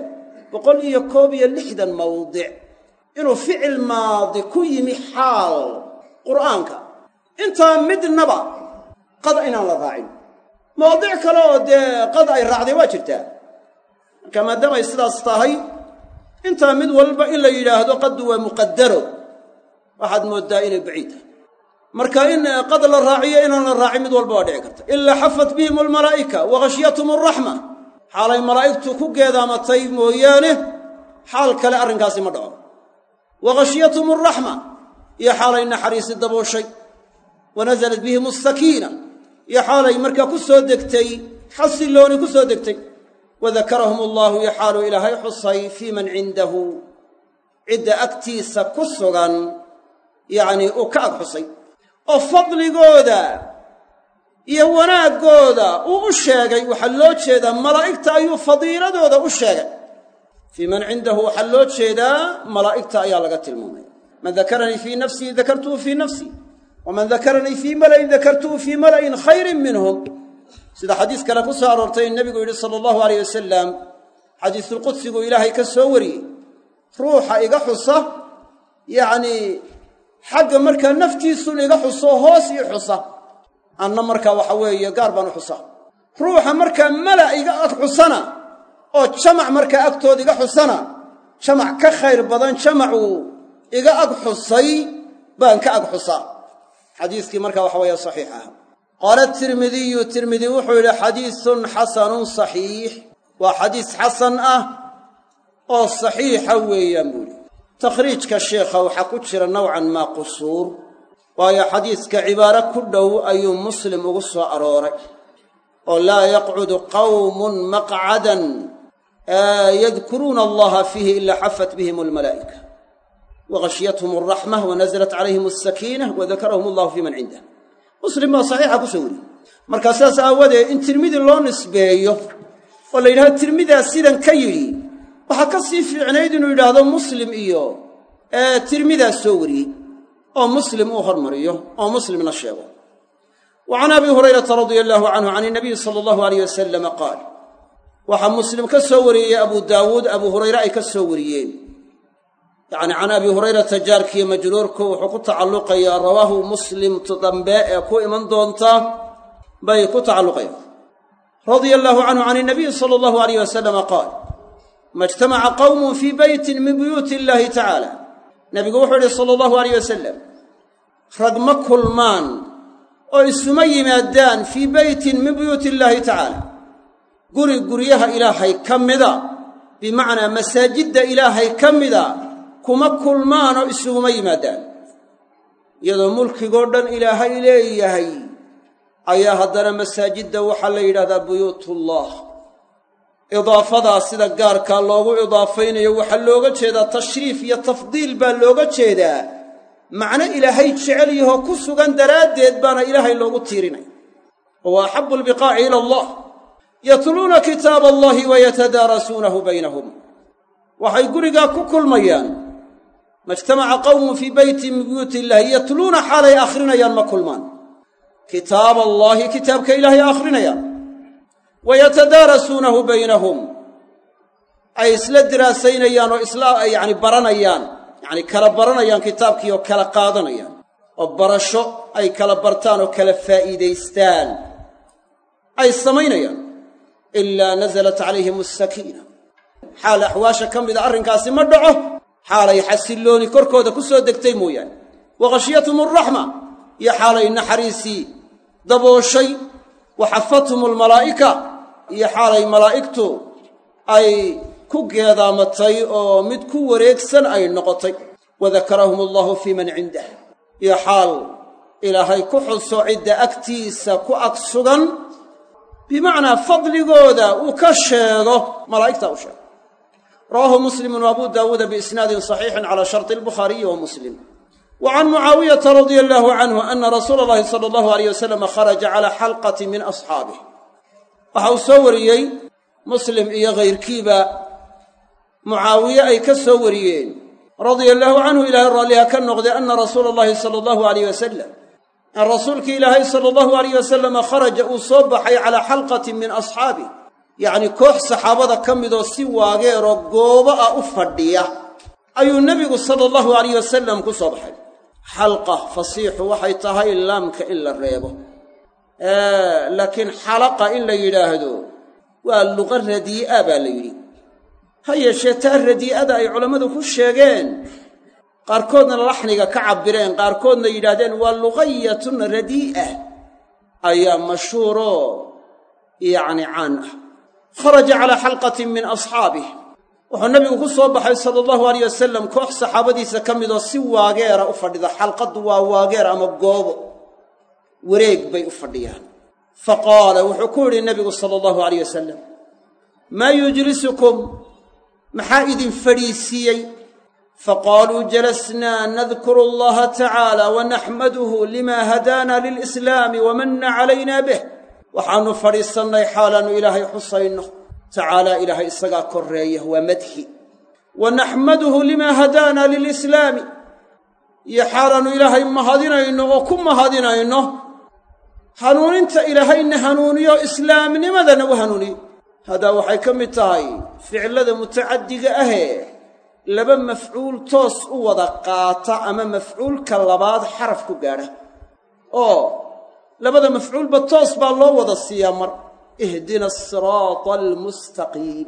160 mawdic inuu ficil maadi ku yimi xaal qur'aanka intaa midnaba qad inaan la raacin mawdic kale oo dee qad ay raacday waa jirtaa marka maadaama ay sidaas tahay intaa mid walba in la yidhaahdo qad waa muqaddaro waxaad moodaa inay baciid tahay marka in qad la raaciyo inaan la raacin mid walba waa dhici karta ilaa xafat bihim almalaa'ika wa ghashiyatuhum arraxma xaalay malaa'igtu ku geedaamatay mooyaane xaal kale arrinkaasi ma dhaco wa ghashiyatuhum arraxma iyo xaalay naxariisi dabooshay wa nazalat bihim as-sakiina iyo xaalay markaa ku soo degtay xasilooni ku soo degtay wa dakarahum allahu iyo xaalu ilaahay xusay fii man cindahu cidda agtiisa ku sugan yacnii uu ka ag xusay oo fadligooda iyo wanaaggooda uu u sheegay waxaa loo jeedaa malaa'igta ayuu fadiiladooda u sheegay fii man cindahu waxaa loo jeedaa malaa'igta ayaa laga tilmaamaya man dakaranii fii nafsii dakartuhu fii nafsii waman dakaranii fii mala'in dakartuhu fii mala'in khayrin minhum sida xadiis kale ku soo aroortay in nebigu yidhi sala allahu alayh wasalam xadiisulqudsigu ilaahay ka soo wariyey ruuxa iga xusa yacnii xagga markaa naftiisun iga xuso hoos ii xusa anna markaa waxa weeye gaar baan u xusaa ruuxa markaa mala iga ag xusana oo jamac markaa agtooda iga xusana jamac ka khayr badan jamacuu iga ag xusay baan ka ag xusaa xadiiskii markaa waxa weeye saxiix ah qaala tirmidiyu tirmidi wuxuu yidhi xadiisun xasanun saxiix waa xadiis xasan ah oo saxiixa weeyaan buu yidhi takhriijka sheekha waxaa ku jira nowcan maa qusuur waayo xadiiska cibaaro ku dhow ayuu muslim ugu soo arooray oo laa yaqcudu qawmun maqcadan yadkuruuna allaha fiihi ilaa xafat bihim almalaa'ika wa ghashiyatuhum alraxma wa nazalat calayhim alsakiina wa dakarahum allahu fii man cindah muslim baa saxiixa ku soo wariyey markaa sidaas aawadeed in tirmidi loo nisbeeyo oo la yidhahdo tirmidaa sidan ka yidhi waxaa ka sii fiicnayd inuu yidhaahdo muslim iyo tirmidaa soo wariyey oo muslim uu hormariyo oo muslimna sheego wa can abi hurayrata radia allahu canhu can inabiyi sala allahu alayh wasalam qaal waxaa muslim ka soo wariyey abu daawuud abu hurayre ay ka soo wariyeen yacni can abi hurayrata jaarkiiyo majruurku wuxuu ku tacalluqayaa rawaahu muslimtu dambe ee ku iman doonta bay ku tacalluqayaan radia allahu canhu can inabiyi sala allahu alayh wasalam qaal ma ijtamaca qawmun fii beytin min buyuuti illahi tacaala nabigu wuxuu yidhi sala allahu alayh wasalam rag ma kulmaan oo isuma yimaadaan fii beytin min buyuuti illaahi tacaala guri guryaha ilaahay ka mida bimacnaa masaajidda ilaahay ka mida kuma kulmaanoo isuguma yimaadaan iyadoo mulkigoo dhan ilaahay leeyahay ayaa haddana masaajidda waxaa la yidhahdaa buyuutullah idaafadaa sida gaarkaa loogu idaafaynayo waxaa looga jeedaa tashriif iyo tafdiil baa looga jeedaa macno ilaahay jecel yahoo ku sugan daraaddeed baana ilaahay loogu tiirinay wa axabu albiqaaci ila allah yatluuna kitaaba allahi wayatadaarasuunahu baynahum waxay gurigaa ku kulmayaan majtamaca qawmun fii beytin min buyuuti illahi yatluuna xaalay akhrinayaan ma kulmaan kitaaba allahi kitaabka ilaahay akhrinayaan wayatadaarasuunahu baynahum ay isla diraasaynayaan oo isla baranayaan kala baranayaan kitaabkii oo kala qaadanayaan oo barasho ay kala bartaan oo kala faa'iidaystaan ay samaynayaan ilaa nasalat calayhim asakiina xaal axwaasha ka mida arrinkaasi ma dhaco xaalay xasillooni korkooda ku soo degtay mooyaane wa khashiyathum alraxma iyo xaalay naxariisii dabooshay wa xafathum almalaa'ika iyo xaalay malaa'igtu ay ku geedaamatay oo mid ku wareegsan ay noqotay wadakarahum allahu fii man cindah iyo xaal ilaahay ku xuso cidda agtiisa ku ag sugan bimacnaa fadligooda uu ka sheego malaa'igtaa u sheego rawaahu muslimun wa abu daawuuda biisnaadin saxiixin calaa sharti albukhaariyi wa muslim wa can mucaawiyata radia allaahu canhu ana rasuula allahi sala allahu alayh wasalam kharaja calaa xalqati min asxaabih waxa uu soo wariyey muslim iyo kayrkiiba mucaawiye ay ka soo wariyeen radia allaahu canhu ilaahay raalliha ka noqday ana rasuula allahi sala allahu alayh wasalam in rasuulkii ilaahay sala allahu alayh wasalama kharaja uu soo baxay calaa xalqatin min asxaabih yacnii koox saxaabada ka midoo si waageeroo goobo ah u fadhiya ayuu nebigu sala allahu alayh wasalam ku soo baxay xalqa fasiixu waxay tahay laamka in la reebo laakiin xalaqa in la yidhaahdo waa luqa radii'a baa la yidhi ha yeeshee taa radii'ada ay culammadu ku sheegeen qaarkoodna laxniga ka cabbireen qaarkoodna yidhaahdeen waa luqayatun radii'a ayaa mashhuuroo caan ah kharaja calaa xalqatin min asxaabih wuxuu nebigu ku soo baxay sala allahu alayh wasalam koox saxaabadiisa ka midoo si waageera u fadhida xalqaddu waa waageer ama goobo wareeg bay u fadhiyaan fa qaala wuxuu ku yidhi nebigu sala allahu alayh wasalam maa yujlisukum maxaa idin fadhiisiiyey faqaaluu jalasnaa nadkuru allaha tacaala wanaxmaduhu lima hadaana lilislaami wamanna calayna bih waxaannu fadhiisannay xaalaannu ilaahay xusayno tacaalaa ilaahay isagaa korreeya waa madhi wa naxmaduhu limaa hadaana lilislaami iyo xaalaannu ilaahay mahadinayno oo ku mahadinayno hanuuninta ilaahayna hanuuniyo islaamnimadana u hanuuniyo hadaa waxay ka mid tahay ficilada mutacaddiga ahee laba mafcuul toos u wada qaata ama mafcuulka labaad xaraf ku gaadha oo labada mafcuulba toos baa loo wada siiyaa mar ihdina asiraata almustaqiim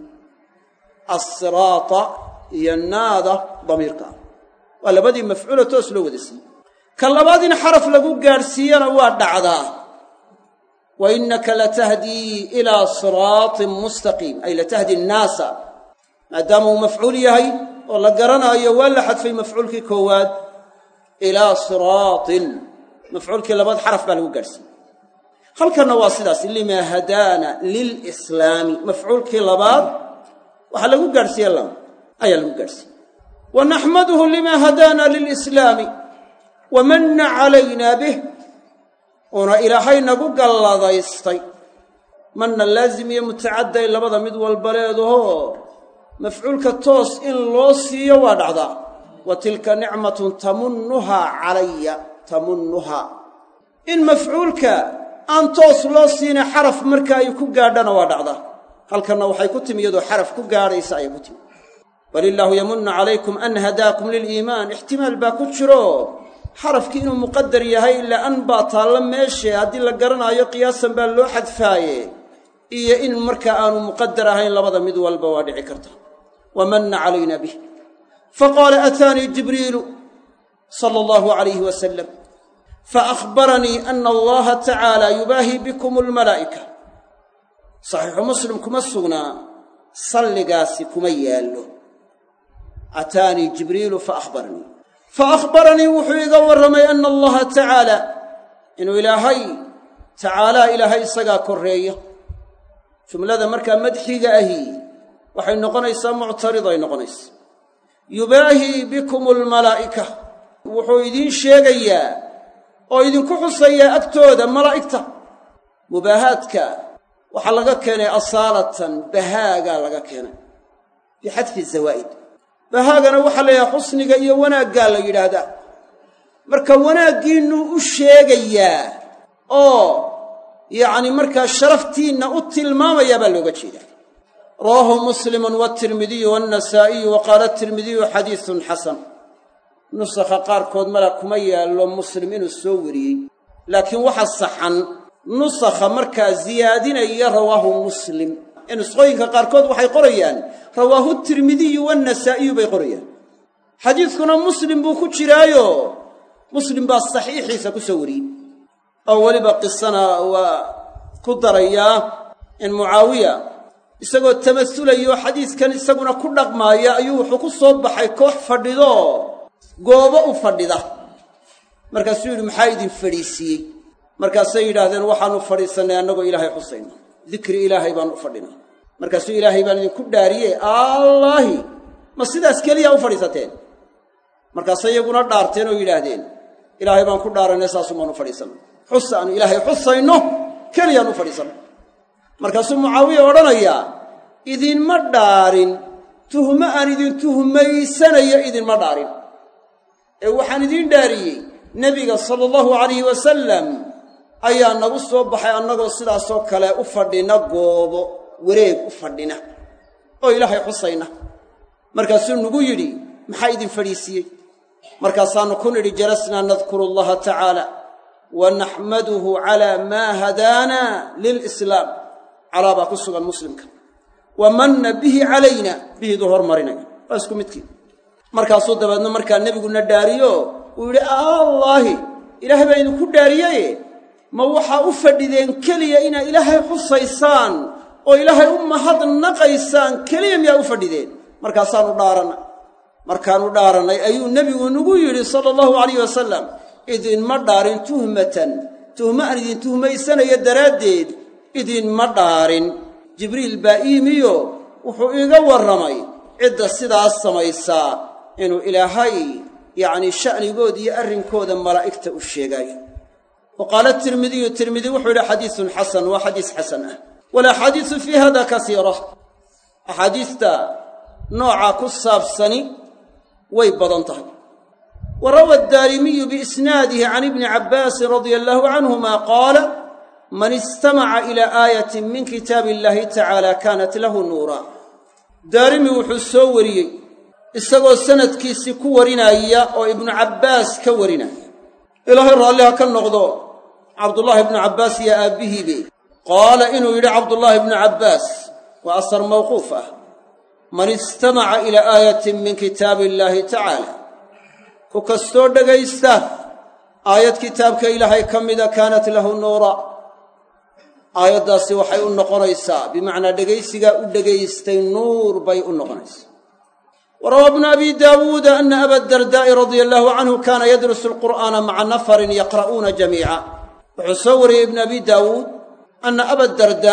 assiraata iyo naada damiirka waa labadii mafcuula toos loo wada siiyey ka labaad in xaraf lagu gaadhsiiyana waa dhacdaa wa innaka latahdii ilaa siraatin mustaqiim ay latahdi annaasa maadaama uu mafcuul yahay oo la garanaayo waa la xadfay mafcuulkii koowaad ilaa siraatin mafcuulkii labaad xaraf baa lagu gaadhsiiyey halkanna waa sidaas limaa hadaana lilislaami mafcuulkii labaad waxaa lagu gaadhsiiye lama ayaa lagu gaadhsiiyey wa naxmaduhu limaa hadaana lilislaami wa manna calaynaa bih uuna ilaahay nagu galladaystay manna laazim iyo mutacadday labada mid walba leedahoo mafcuulka toos in loo siiyo waa dhacdaa wa tilka nicmatun tamunnuhaa calaya tamunnuhaa in mafcuulka aan toos loo siina xaraf marka ay ku gaadhana waa dhacdaa halkanna waxay ku timi iyadoo xaraf ku gaadhaysa ayay ku timi walillaahu yamunnu calaykum an hadaakum liliimaan ixtimaal baa ku jiro xarafkii inuu muqadar yahay ilaa an baa taalla meeshee haddii la garanaayo qiyaasan baa loo xadfaaye iyo in markaa aanu muqadar ahayn labada mid walba waa dhici karta wamanna calayna bih faqaala ataanii jibriilu sala allahu calayhi wasalam faahbaranii ana allaha tacaala yubaahi bikum almalaa'ika saxiixu muslim kuma sugnaa salligaasi kuma yaallo ataanii jibriilu faأkhbaranii wuxuu iga warramay ana allaha tacaala inuu ilaahay isagaa korreeyo jumlada markaa madxiga ahi waxay noqonaysaa muctariday noqonaysa yubaahii bikum almalaa'ika wuxuu idiin sheegayaa oo idinku xusayaa agtooda malaa'igta mubaahaadka waxaa laga keenay asaalatan bahaagaa laga keenay bixadfi zawaa'id bahaagana waxaa la yidhaha xusniga iyo wanaaggaa la yidhaahdaa marka wanaaggiinnuu u sheegayaa oo yacni markaa sharaftiinna u tilmaamayaa baa looga jeedaa rawaahu muslimun waatirmidiyu waannasaa'iyu wa qaala atirmidiyu xadiisun xasan nusakha qaarkood mala kuma yaallo muslim inuu soo wariyey laakiin waxa saxan nusakha markaa ziyaadinaya rawaahu muslim ee nusqooyinka qaarkood waxay qorayaan rawaahu tirmidiyu waannasaa'iyu bay qorayaan xadiidkuna muslim buu ku jiraayo muslim baa saxiixiisa ku soo wariyey oo weliba qisana waa ku darayaa in mucaawiya isagoo tamasulayo xadiiskan isaguna ku dhaqmaaya ayuu wuxuu ku soo baxay koox fadhido goobo u fadhida markaasuu yidhi maxaa idin fadhiisiiyey markaasay yidhaahdeen waxaanu fadhiisannay annagoo ilaahay xusayno dikri ilaahay baanu u fadhinaa markaasuu ilaahay baan idinku dhaariye allaahi ma sidaas keliya u fadhiisateen markaasay iyaguna dhaarteen oo yidhaahdeen ilaahay baan ku dhaaranay saasumaanu fadhiisanno xus aanu ilaahay xusayno keliyaan u fadhiisanno markaasuu mucaawiya odhanayaa idinma dhaarin tuhmo aan idin tuhmaysanayo idinma dhaarin ee waxaan idiin dhaariyey nebiga sala allahu calayhi wasalam ayaa nagu soo baxay annagoo sidaasoo kale u fadhina goobo wareeg u fadhina oo ilaahay xusayna markaasuu nagu yidhi maxaa idin fadhiisiiyey markaasaannu ku nidhi jalasnaa nadkuru allaha tacaala wa naxmaduhu calaa maa hadaana lilislaam calaa baa ku sugan muslimka wa manna bihi calayna bihidu hormarinaya waa isku midkii markaasuu dabeedna markaa nebiguna dhaariyo uu yidhi allaahi ilaahay baa idinku dhaariyaye ma waxaa u fadhideen keliya inaad ilaahay xusaysaan oo ilaahay u mahadnaqaysaan keliya miyaa u fadhideen markaanu dhaarannay ayuu nebigu nagu yidhi sala allahu calayh wasalam idinma dhaarin tuhmo aan idin tuhmaysanayo daraaddeed idinma dhaarin jibriil baa iimiyo wuxuu iiga warramay cidda sidaas samaysaa inuu ilaahay yacnii sha'nigood iyo arrinkooda malaa'igta u sheegaayo wa qaala tirmidiyu tirmidi wuxuu yidhi xadiisun xasan waa xadiis xasan ah walaxaadiisu fii hada kasiira axaadiista noocaa ku saabsani way badan tahay wa rawa addaarimiyu biisnaadihi can ibni cabbaasin radia allaahu canhuma qaala man istamaca ilaa aayatin min kitaabi illaahi tacaala kaanat lahu nuura daarimi wuxuu soo wariyey isagoo sanadkiisii ku warinaya oo ibnu cabbaas ka warinaya ilaahay raalliha ka noqdo cabdullaahi ibnu cabbaas iyo aabbihiibe qaala inuu yidhi cabdullaahi ibnu cabbaas waa asar mawquuf ah man istamaca ilaa aayatin min kitaabi illaahi tacaala ku kastoo dhegaysta aayad kitaabka ilaahay ka mida kaanat lahu nuura aayaddaasi waxay u noqonaysaa bimacnaa dhegaysigaa u dhegaystay nuur bay u noqonaysaa وروى ابن أبي داود أن أبا الدرداء رضي الله عنه كان يدرس القرآن مع نفر يقرؤون جميعا وحصوري ابن أبي داود أن أبا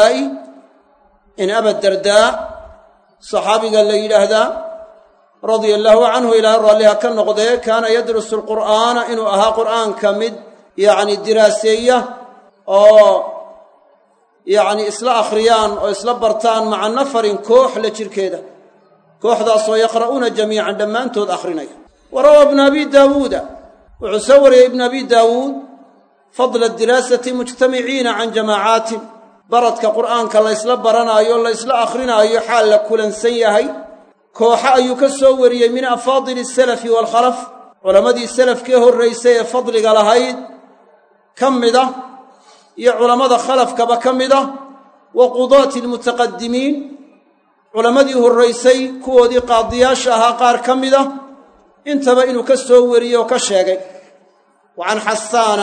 الدرداء صحابي قال لي هذا رضي الله عنه إلى الراليها كالنقضي كان يدرس القرآن إنه أها قرآن كمد يعني دراسية أو يعني إصلاح أخريان أو إصلاح برتان مع نفر كوح لشركيده kooxdaasoo yaqra'uuna jamiican dhammaantood akhrinaya wa rawaa ibnu abi daawuuda wuxuu soo wariyey ibnu abi daawuud fadla diraasati mujtamiciina can jamaacatin baradka qur'aanka la ysla baranaayo la ysla akhrinaayo xaal la kulansan yahay kooxo ayuu ka soo wariyey min afaadili asalafi waalkhalaf culammadii salafkee horraysay ee fadliga lahayd ka mida iyo culammada khalafkaba ka mida wa qudaati almutaqadimiin culammadii horraysay kuwoodii qaadiyaasha ahaa qaar ka mida intaba inuu ka soo wariyey oo ka sheegay wa can xasaana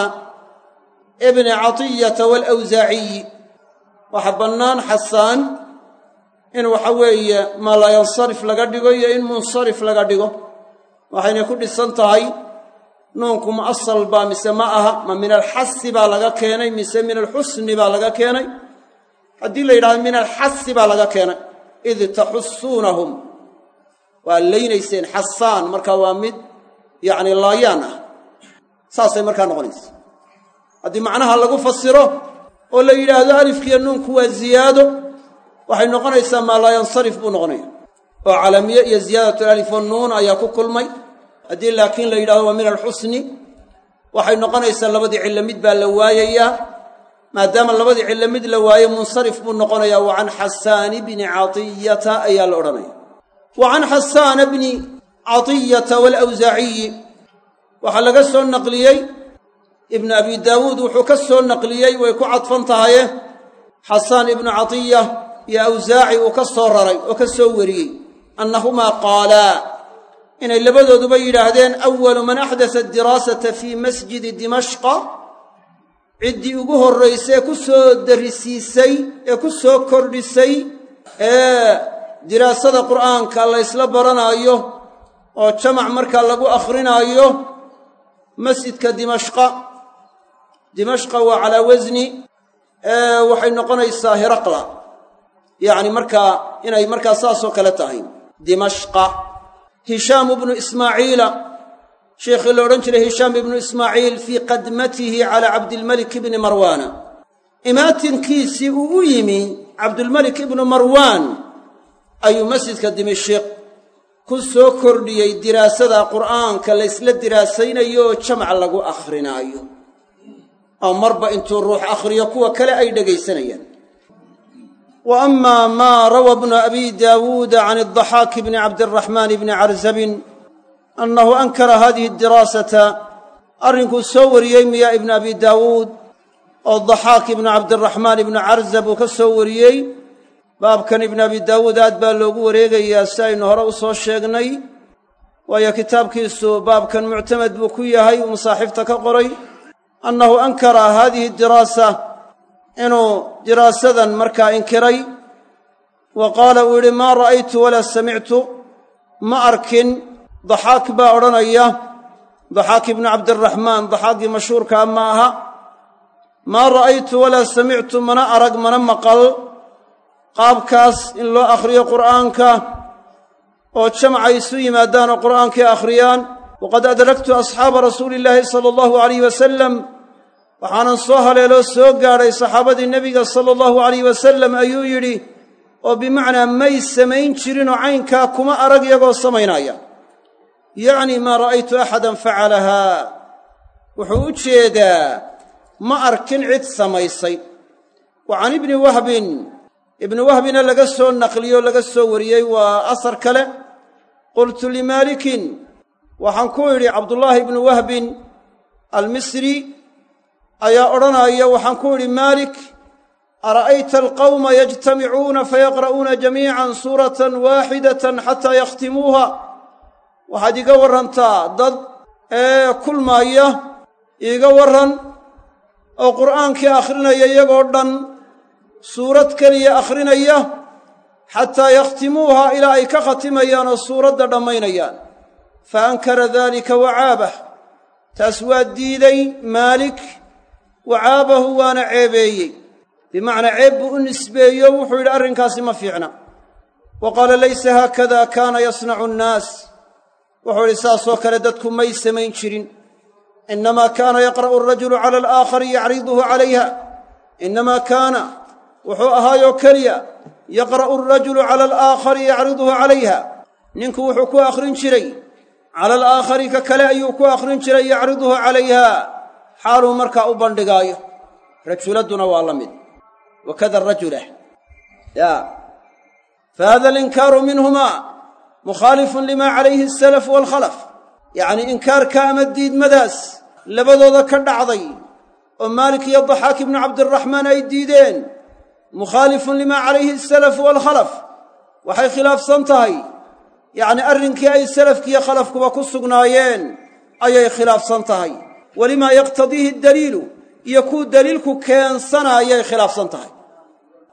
ibni catiyata waalawsaaciyi waxa bannaan xasaan in waxa weeye maa laa yansarif laga dhigo iyo in munsarif laga dhigo waxayna ku dhisan tahay nuunku ma asal baa mise ma aha ma min alxasi baa laga keenay mise min alxusni baa laga keenay haddii la yidhahdo min alxasi baa laga keenay id taxusuunahum waa laynayseen xasaan marka waa mid yacni laayaan ah saasay markaa noqonaysa haddii macnaha lagu fasiro oo la yidhaahdo alifkiiyo nuunku waa ziyaado waxay noqonaysaa maa laa yansarif buu noqonaya oo calamiye iyo ziyaadatu alif wannuun ayaa ku kulmay haddii laakiin la yidhahdo waa min alxusni waxay noqonaysaa labadii cillo mid baa la waayayaa maadaama labadii cillo mid la waayo munsarif buu noqonayaa wa can xasaani bni catiyata ayaa la odhanaya wa can xasaana bni catiyata waalawsaaciyi waxaa laga soo naqliyey ibnu abi daawuud wuxuu ka soo naqliyey way ku cadfan tahaye xasaan ibnu catiya iyo awsaaci uu ka soo raray oo ka soo wariyey annahumaa qaalaa inay labadooduba yidhaahdeen awalu man axdasa adiraasata fii masjidi dimashqa ciddii ugu horraysay ku soo darisiisay ee ku soo kordhisay ee diraasada qur'aanka la ysla baranaayo oo jamac markaa lagu akhrinaayo masjidka dimashqa waa calaa wasni waxay noqonaysaa hiraqla yacni markaa inay markaa saasoo kale tahay dimashqa hishaam ibnu ismaaciila sheekhii la odhan jiray hishaam ibnu ismaaciil fii qadmatihi calaa cabdilmalik ibni marwaana imaatinkiisii uu u yimi cabdulmalik ibnu marwaan ayuu masjidka dimashq ku soo kordhiyey diraasada qur'aanka la ysla diraasaynayo oo jamac lagu akhrinaayo oo marba intuu ruux akhriyo kuwa kale ay dhegaysanayaan wa amaa maa rawa bnu abi daawuuda can addaxaaki bni cabdiraxmaan bni carzabin annahu ankara hadihi diraasata arrinkuu soo wariyey miyaa ibnu abi daawuud oo daxaak ibnu cabdiraxmaan ibnu carzab uu ka soo wariyey baabkan ibnu abi daawuud aad baa loogu wareegayaa si aynu hore u soo sheegnay waayo kitaabkiisu baabkan muctamed buu ku yahay uu masaaxiifta ka qoray annahu ankara haadihi diraasa inuu diraasadan markaa inkiray wa qaala uu yidhi maa ra'aytu walaa samictu ma arkin daxaak baa odhanaya daxaak ibnu cabdiraxmaan daxaakii mashhuurkaa ma aha maa ra'aytu walaa samictu mana arag mana maqal qaabkaas in loo akhriyo qur'aanka oo jamca isu yimaadaan oo qur'aankii akhriyaan waqad adraktu asxaaba rasuuli illaahi sala allahu alayh wasalam waxaanan soo haleeloo soo gaadhay saxaabadii nebiga sala allahu alayh wasalam ayuu yidhi oo bimacnaa may samayn jirinoo caynkaa kuma arag iyagoo samaynaya yacni maa ra'aytu axadan facalahaa wuxuu u jeedaa ma arkin cid samaysay wa can ibni wahbin ibnu wahbina laga soo naqliyoo laga soo wariyey waa asar kale qultu limaalikin waxaan ku idhi cabdullaahi ibnu wahbin almisri ayaa odhanaya waxaan ku idhi maalik ara'ayta alqawma yajtamicuuna fayaqra'uuna jamiican suuratan waaxidatan xataa yakhtimuuha waxaad iga warrantaa dad kulmaaya iiga warran oo qur'aankii akhrinaya iyagoo dhan suurad keliya akhrinaya xataa yakhtimuuha ilaa ay ka khatimayaan oo suuradda dhammaynayaan fa ankara daalika wacaabah taas waa diiday maalik wacaabahu waana ceebeeyey bimacnaa ceeb buu u nisbeeyo wuxuu yidhi arrinkaasi ma fiicna wa qaala laysa haakada kaana yasnacu annaas wuxuu yidhi saasoo kale dadku may samayn jirin innamaa kaana yaqra'u alrajulu cala alaakhari yacriduhu calayha innamaa kaana wuxuu ahaayoo keliya yaqra'u alrajulu cala alaakhari yacriduhu calayha ninku wuxuu ku akhrin jiray cala alaakhari ka kale ayuu ku akhrin jiray yacriduhu calayha xaaluu markaa u bandhigaayo rajuladduna waa la mid wakada arajula fahada alinkaaru minhumaa mukhaalifun limaa calayhi asalaf waalkhalaf yacnii inkaarka ama diidmadaas labadooda ka dhacday oo maalik iyo daxaak ibnu cabdiraxmaan ay diideen mukhaalifun limaa calayhi asalaf waalkhalaf waxay khilaafsan tahay yacnii arrinkii ay salafkiiyo khalafkuba ku sugnaayeen ayay khilaafsan tahay walimaa yaqtadiihi daliilu iyo kuu daliilku keensanaayay khilaafsan tahay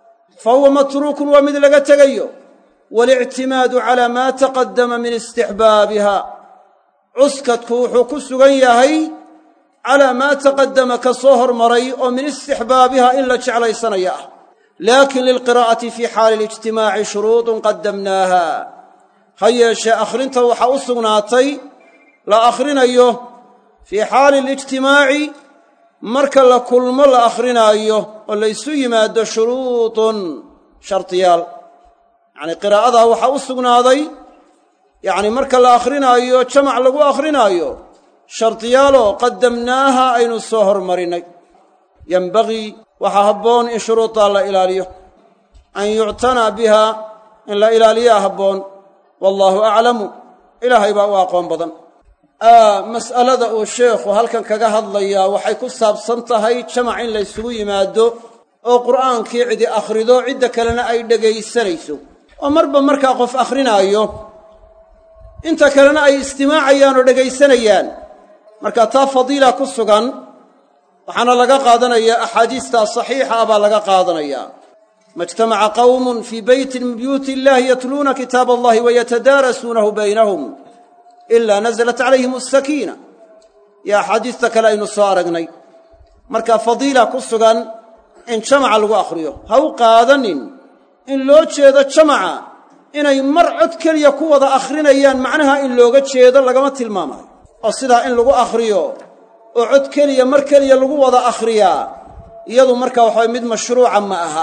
fahuwa matruukun waa mid laga tegayo walictimaadu calaa maa taqaddama min istixbaabiha cuskadku wuxuu ku sugan yahay calaa maa taqaddama ka soo hormaray oo min istixbaabiha in la jeclaysanaya ah laakin lilqiraa'ati fii xaali alijtimaaci shuruudun qaddamnaaha ha yeeshee akhrinta waxaa u sugnaatay la akhrinayo fii xaali alijtimaaci marka la kulmo la akhrinaayo oo laysu yimaado shuruudun shardiyaal yacnii qiraa'adaa waxaa u sugnaaday yacni marka la akhrinaayo jamac lagu akhrinaayo shardiyaaloo qaddamnaaha aynu soo hormarinnay yenbagii waxaa habboon in shuruudaa la ilaaliyo an yuctanaa biha in la ilaaliyaa habboon wallaahu aclamu ilaahay baa u aqoon badan mas'alada uu sheekhu halkan kaga hadlayaa waxay ku saabsan tahay jamac in laysugu yimaado oo qur'aankii cidi akhrido cidda kalena ay dhegaysanayso oo marba markaa qof akhrinaayo inta kalena ay istimaacayaan oo dhegaysanayaan marka taa fadiila ku sugan waxaana laga qaadanayaa axaadiistaa saxiixa ah baa laga qaadanayaa ma ijtamaca qawmun fii beytin min buyuuti illaahi yatluuna kitaaba allahi wayatadaarasuunahu baynahum ilaa nasalat calayhim asakiina iyo axaadiista kale aynu soo aragnay marka fadiila ku sugan in jamaca lagu akhriyo ha u qaadanin in loo jeedo jamaca inay mar cod keliya ku wada akhrinayaan macnaha in looga jeedo lagama tilmaamayo oo sidaa in lagu akhriyo oo cod keliya mar keliya lagu wada akhriyaa iyadu marka waxaway mid mashruuca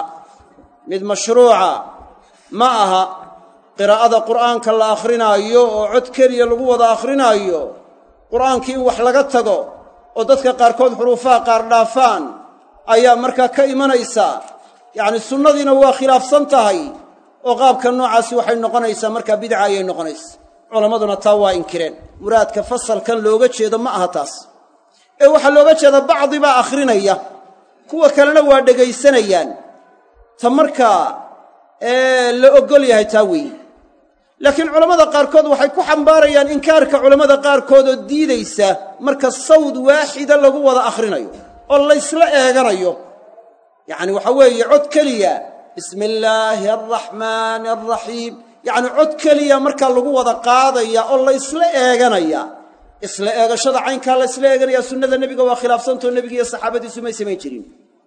ma aha qiraa'ada qur'aanka la akhrinaayo oo cod keliya lagu wada akhrinaayo qur'aankii in wax laga tago oo dadka qaarkood xuruufaha qaar dhaafaan ayaa markaa ka imanaysa yacni sunnadiina waa khilaafsan tahay oo qaabka noocaasi waxay noqonaysaa markaa bidca ayay noqonaysa culammaduna taa waa inkireen muraadka fasalkan looga jeedo ma aha taas ee waxaa looga jeedaa bacdi baa akhrinaya kuwa kalena waa dhegaysanayaan ta markaa la oggol yahay taa weeye laakiin culammada qaarkood waxay ku xambaarayaan inkaarka culammada qaarkood oo diidaysa marka sawd waaxida lagu wada akhrinayo oo laysla eeganayo yacni waxa weeye cod keliya bismi illaahi alraxmaani alraxiim yacni cod keliya markaa lagu wada qaadaya oo laysla eeganaya isla eegashada caynkaa laysla eeganaya sunnada nebiga waa khilaafsantao nebiga iyo saxaabadiisu may samayn jirin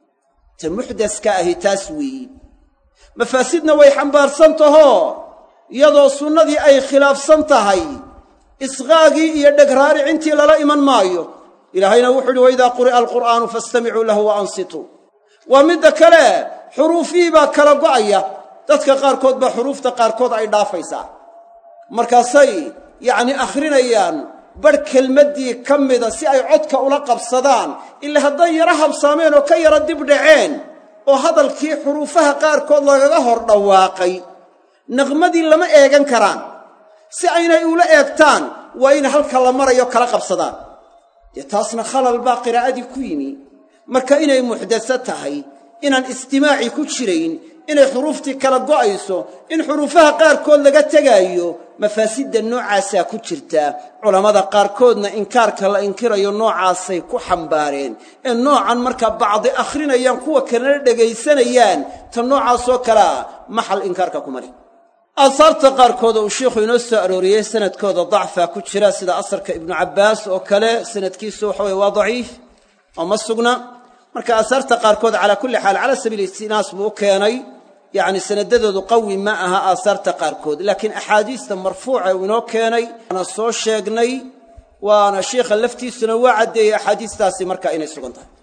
ta muxdaska ahi taas weeye mafaasidna way xambaarsantahoo iyadoo sunnadii ay khilaafsan tahay isqaagii iyo dhegraaricintii lala iman maayo ilaahayna wuxuu uhi waidaa quri'a alqur'aanu faastamicuu lahu wa ansituu waa midda kale xuruufihii baa kala go'aya dadka qaarkood baa xuruufta qaarkood ay dhaafaysaa markaasay yacni akhrinayaan badh kelmaddii ka mida si ay codka ula qabsadaan ila hadday yaro habsaameen oo ka yaro dib dhaceen oo hadalkii xuruufaha qaarkood lagaga hor dhawaaqay naqmadii lama eegan karaan si aynay ula eegtaan waa in halka la marayo kala qabsadaan dee taasna khalal baa qiraa'adii ku yimi marka inay muxdasa tahay inaan istimaaci ku jirayn inay xuruuftii kala go'ayso in xuruufaha qaarkood laga tegaayo mafaasidda noocaasaa ku jirtaa culammada qaarkoodna inkaarka la inkirayo noocaasay ku xambaareen ee noocan markaa bacdi akhrinayaan kuwa kalena dhegaysanayaan ta noocaasoo kale ah maxal inkaarka kuma leh aasaarta qaarkood uu sheikhu inoo soo arooriyey sanadkooda dacfaa ku jira sida asarka ibnu cabbaas oo kale sanadkiisu waxa weye waa daciif oo ma sugna marka aasaarta qaarkood calaa kulli xaal cala sabiili istinaas buu u keenay yacni sanadadoodu qawi ma aha aasaarta qaarkood laakiin axaadiista marfuuca uu inoo keenay waana soo sheegnay waana sheikha laftiisuna waa caddeeyey axaadiistaasi markaa inay sugan tahay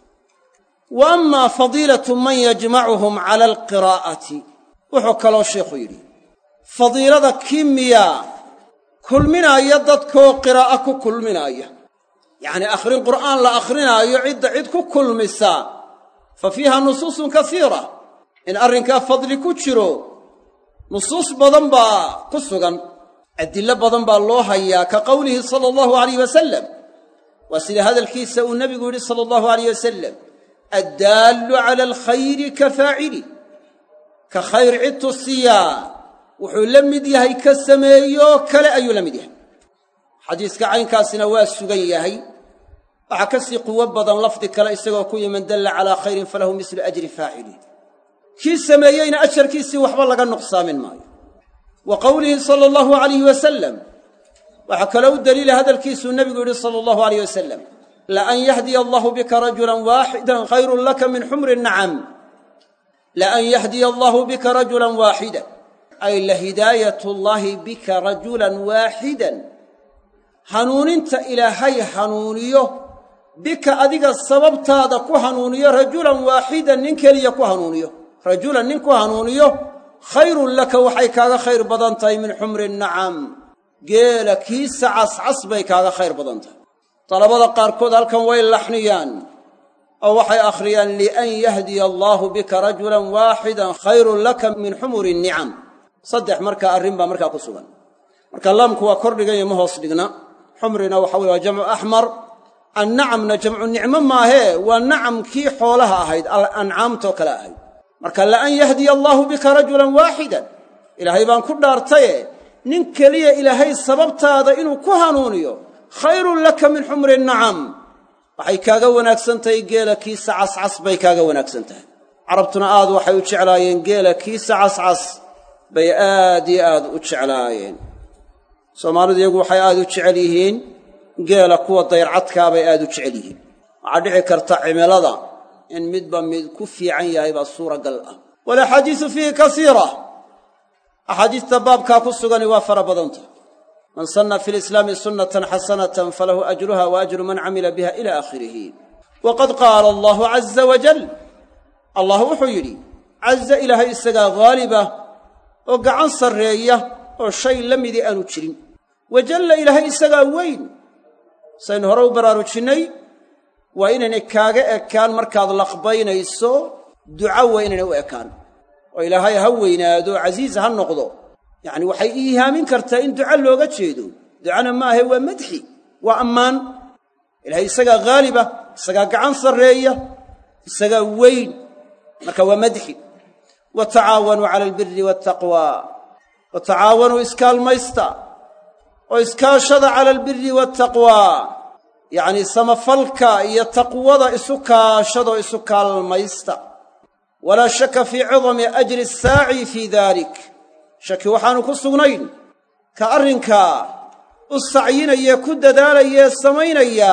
wa amaa fadiilatu man yajmacuhum cala alqiraa'ati wuxuu kaloo sheikhu yidhi fadiilada kii miyaa kulminaaya dadkoo qiraa'o ku kulminaaya yacni akhrin qur'aan la akhrinaayo cidda cid ku kulmisa fa fiiha nusuusun kasiira in arrinkaa fadli ku jiro nusuus badan baa ku sugan adillo badan baa loo hayaa ka qowlihi sala allahu alayh wasalam waa sida hadalkiisa uu nebigu yidhi sala allahu alayh wasalam addaallu cala alkhayri ka faacili ka khayr cid tusiyaa wuxuu la mid yahay ka sameeyo kale ayuu la mid yahay xadiiska caynkaasina waa sugan yahay waxaa ka sii quwo badan lafdi kale isagoo ku yihi man dalla calaa khayrin falahu mislu ajri faacili kii sameeyeyna ajarkiisii waxba laga nuqsaamin maayo wa qowlihi sala allahu calayhi wasalam waxaa kaloo u daliila hadalkiisuu nebigu yidhi sala allahu alayh wasalam laan yahdiya allahu bika rajulan waaxidan khayrun laka min xumri nacam laan yahdiya allahu bika rajulan waaxidan ay lahidaayatu llaahi bika rajulan waaxidan hanuuninta ilaahay hanuuniyo bika adiga sababtaada ku hanuuniyo rajulan waaxidan nin keliya ku hanuuniyo rajulan nin ku hanuuniyo khayrun laka waxay kaaga khayr badan tahay min xumri nacam geela kiisa cascas bay kaaga khayr badan tahay dalabada qaarkood halkan way laxniyaan oo waxay akhriyaan lian yahdiya allaahu bika rajulan waaxidan khayrun laka min xumuri nicam saddex markaa arrin baa markaa ku sugan marka laamku waa kor dhigan iyo ma hoos dhigna xumrina waxa weye waa jamcu axmar annacamna jamcu nicmo maahee waa nacamkii xoolaha ahayd ancaamtoo kale ahayd marka laan yahdiya allaahu bika rajulan waaxidan ilaahay baan ku dhaartaye nin keliya ilaahay sababtaada inuu ku hanuuniyo khayrun laka min xumri nacam waxay kaaga wanaagsan tahay geela kiisa cascas bay kaaga wanaagsan tahay carabtuna aad waxay u jeclaayeen geela kiisa cascas bay aad iyo aad u jeclaayeen soomaalidu iyagu waxay aad u jecel yihiin geela kuwa dayrcadkaa bay aad u jecel yihiin waxaa dhici karta cimilada in midba mid ku fiican yahay baa suuragal ah walaxaadiisu fiihi kasiira axaadiista baabkaa ku sugani waa fara badanta man sanna fi lislaami sunnatan xasanatan falahu ajruha wa ajru man camila biha ila aakhirihi waqad qaala allahu caza wajal allah wuxuu yidhi caza ilaahay isagaa haalibah oo gacan sarreeya oo shay la midii aanu jirin wajalla ilaahay isagaa weyn saynu hore u baraarujinnay waa inaynay kaaga ekaan markaad laqbaynayso duca waa inaynay u ekaan oo ilaahay ha weynaado casiis ha noqdo yacni waxay iihaamin kartaa in duca looga jeedo ducana ma ahe waa madxi waa ammaan ilaahay isagaa haalibah isagaa gacan sarreeya isagaa weyn marka waa madxi wa tacaawanuu cala albiri waaltaqwaa wa tacaawanuu iskaalmaysta oo iskaashada cala albiri waaltaqwaa yacnii samafalka iyo taqwada isu kaashadoo isu kaalmaysta walaa shaka fii cidami ajri asaaci fii daalik shaki waxaanu ku sugnayn ka arrinkaa u sacyinayee ku dadaalayee samaynaya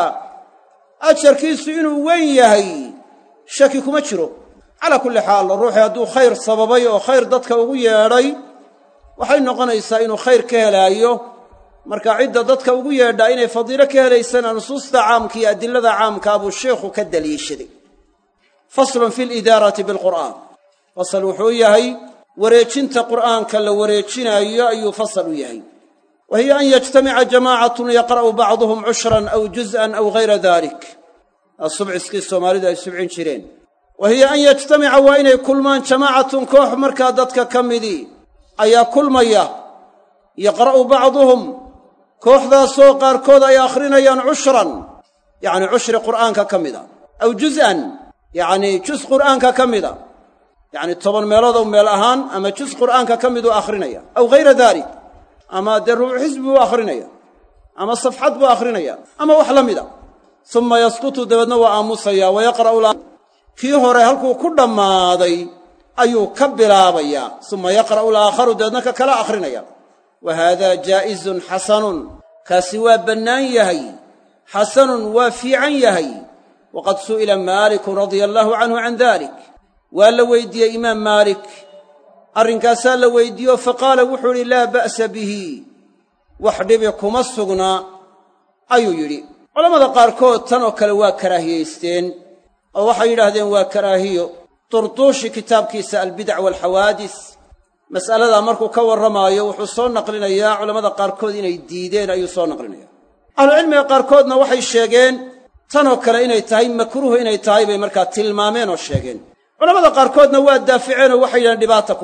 ajarkiisu inuu weyn yahay shaki kuma jiro calaa kulli xaal ruuxii hadduu khayr sababay oo khayr dadka ugu yeedhay waxay noqonaysaa inuu khayr ka helaayo marka cidda dadka ugu yeedhaa inay fadiilo ka helaysana nusuusta caamka iyo adilada caamkaa buu sheikhu ka daliishaday faslun fi lidaarati bilqur'aan fasal wuxuu yahay wareejinta qur'aanka la wareejinaayo ayuu fasal u yahay wa hiya an yajtamica jamaacatun yaqra'u bacduhum cushran aw juz'an aw hayra dalik subciskii soomaalidu ay subcin jireen wa hiya an yajtamica waa inay kulmaan jamaacatun koox markaa dadka ka midii ayaa kulmaya yaqra'u bacduhum kooxdaasoo qaarkood ay akhrinayaan cushran yacni cushri qur'aanka ka mida aw juz'an yacnii juz qur'aanka ka mida yacni 10 meelood oo meel ahaan ama juz qur'aanka ka miduu akhrinaya aw hayra daalik ama dee rubuc xisbi buu akhrinaya ama safxad buu akhrinaya ama wax la mida uma yasqutu dabeedna waa aamusaya wa yaqra'u kii hore halkuu ku dhammaaday ayuu ka bilaabayaa uma yaqra'u alaakharu dabeedna ka kala akhrinaya wa haadaa jaa'izun xasanun kaasi waa bannaan yahay xasanun waa fiican yahay waqad su'ila maalikun radia allaahu canhu can dalik waa la weydiiyey imaam maalik arrinkaasaa la weydiiyo faqaala wuxuu idhi laa ba'sa bihi wax dhibi kuma sugnaa ayuu yidhi culammada qaarkood tan oo kale waa karaahiyaysteen oo waxay yidhaahdeen waa karaahiyo turtuushi kitaabkiisa albidac waalxawaadis mas'aladaa markuu ka warramaayo wuxuu soo naqlinayaa culammada qaarkood inay diideen ayuu soo naqlinaya ahlucilmiga qaarkoodna waxay sheegeen tanoo kale inay tahay makruuh inay tahay bay markaa tilmaameen oo sheegeen culammada qaarkoodna waa daaficeenoo waxay yidhahdeen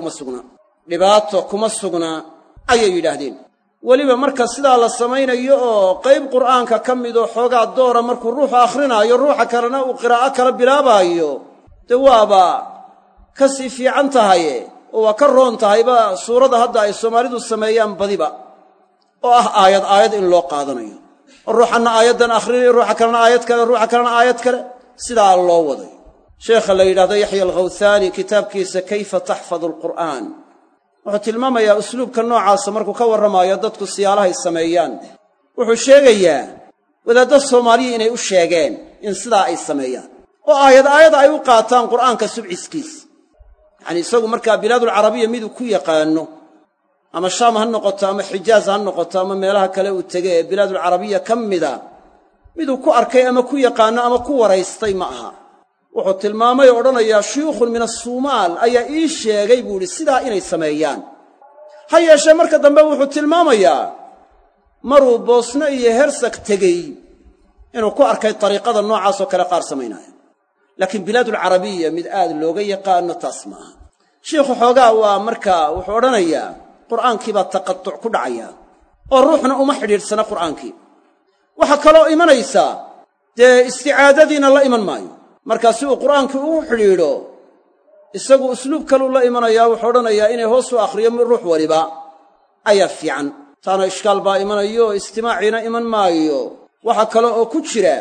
dhibaato kuma sugnaa ayay yidhaahdeen weliba marka sidaa la samaynayo oo qayb qur'aanka ka midoo xoogaa doora markuu ruuxu akhrinaayo ruuxa kalena uu qiraa'o kala bilaabaayo dee waaba ka sii fiican tahaye oo waa ka roon tahayba suurada hadda ay soomaalidu sameeyaan badiba oo ah aayad in loo qaadanayo oo ruuxanna aayaddan akhrinayo ruuxa kalena aayad kale ruuxa kalena aayad kale sidaa loo waday sheekha la yidhaahdo yaxya alghawthaani kitaabkiisa kayfa taxfadu alqur'aan wuxuu tilmaamayaa usluubka noocaasa markuu ka warramaayo dadku siyaalahay sameeyaan wuxuu sheegayaa wadaadda soomaaliya inay u sheegeen in sidaa ay sameeyaan oo aayad ay u qaataan qur'aanka subciskiis yacanii isagu markaa bilaadulcarabiya miduu ku yaqaanno ama shaam ha noqoto ama xijaaz ha noqoto ama meelaha kale uu tege ee bilaadulcarabiya ka mida miduu ku arkay ama ku yaqaanno ama ku waraystay ma aha wuxuu tilmaamay oo odhanayaa shuyuukhun min assuumaal ayaa ii sheegay buu idhi sidaa inay sameeyaan ha yeeshee marka dambe wuxuu tilmaamayaa maruu boosno iyo hersag tegey inuu ku arkay dariiqada noocaasoo kale qaar samaynaya laakiin bilaadulcarabiya mid aad looga yaqaanno taas ma aha shiikhu xoogaa waa markaa wuxuu odhanayaa qur'aankii baa taqatuc ku dhacaya oo ruuxna uma xidhiidhsana qur'aankii waxaa kaloo imanaysaa dee isticaadadiina la iman maayo markaa si uu qur'aankii ugu xidhiidho isagu usluub kaluu la imanayaa wuxuu odhanayaa inay hoos u akhriyo ruux waliba ayaa fiican taana ishkaal baa imanayo oo istimaaciina iman maayo waxaa kale oo ku jira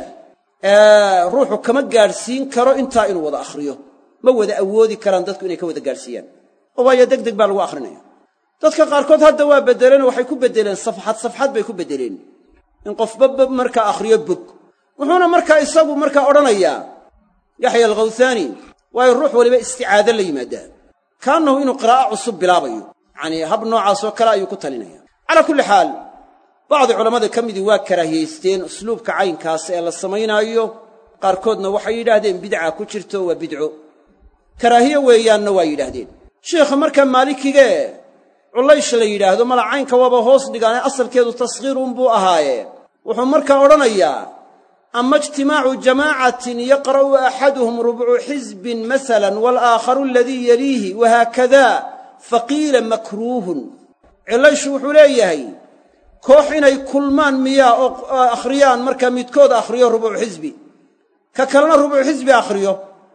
ruuxu kama gaadhsiin karo intaa inuu wada akhriyo ma wada awoodi karaan dadku inay ka wada gaadhsiiyaan oo waayo degdeg baa lagu akhrinaya dadka qaarkood hadda waa beddeleen oo waxay ku beddeleen safxad bay ku beddeleen in qofba markaa akhriyo bog wuxuuna markaa isagu markaa odhanayaa yaxya alghawthaani waayo ruux waliba isticaado la yimaadaa kaannahu inuu qiraa'o cusub bilaabayo yacanii hab noocaasoo kale ayuu ku talinaya calaa kulli xaal bacdi culammada ka midii waa karaahiyaysteen usluubka caynkaas ee la samaynaayo qaarkoodna waxay yidhaahdeen bidca ku jirto waa bidco karaahiye weeyaanna waa yidhaahdeen sheikha markaa maalikigee culaysh la yidhaahdo mala caynka waaba hoos dhigaane asalkeedu taskhiirunbuu ahaaye wuxuu markaa odhanayaa ama ijtimaacu jamaacatin yaqra'u axaduhum rubcu xisbin masalan walaakharu aladii yaliihi wahaakada faqiila makruuhun cilayshu wuxuu leeyahay koox inay kulmaan miyaa oo akhriyaan markaa midkood akhriyo rubucu xisbi ka kalena rubucu xisbi akhriyo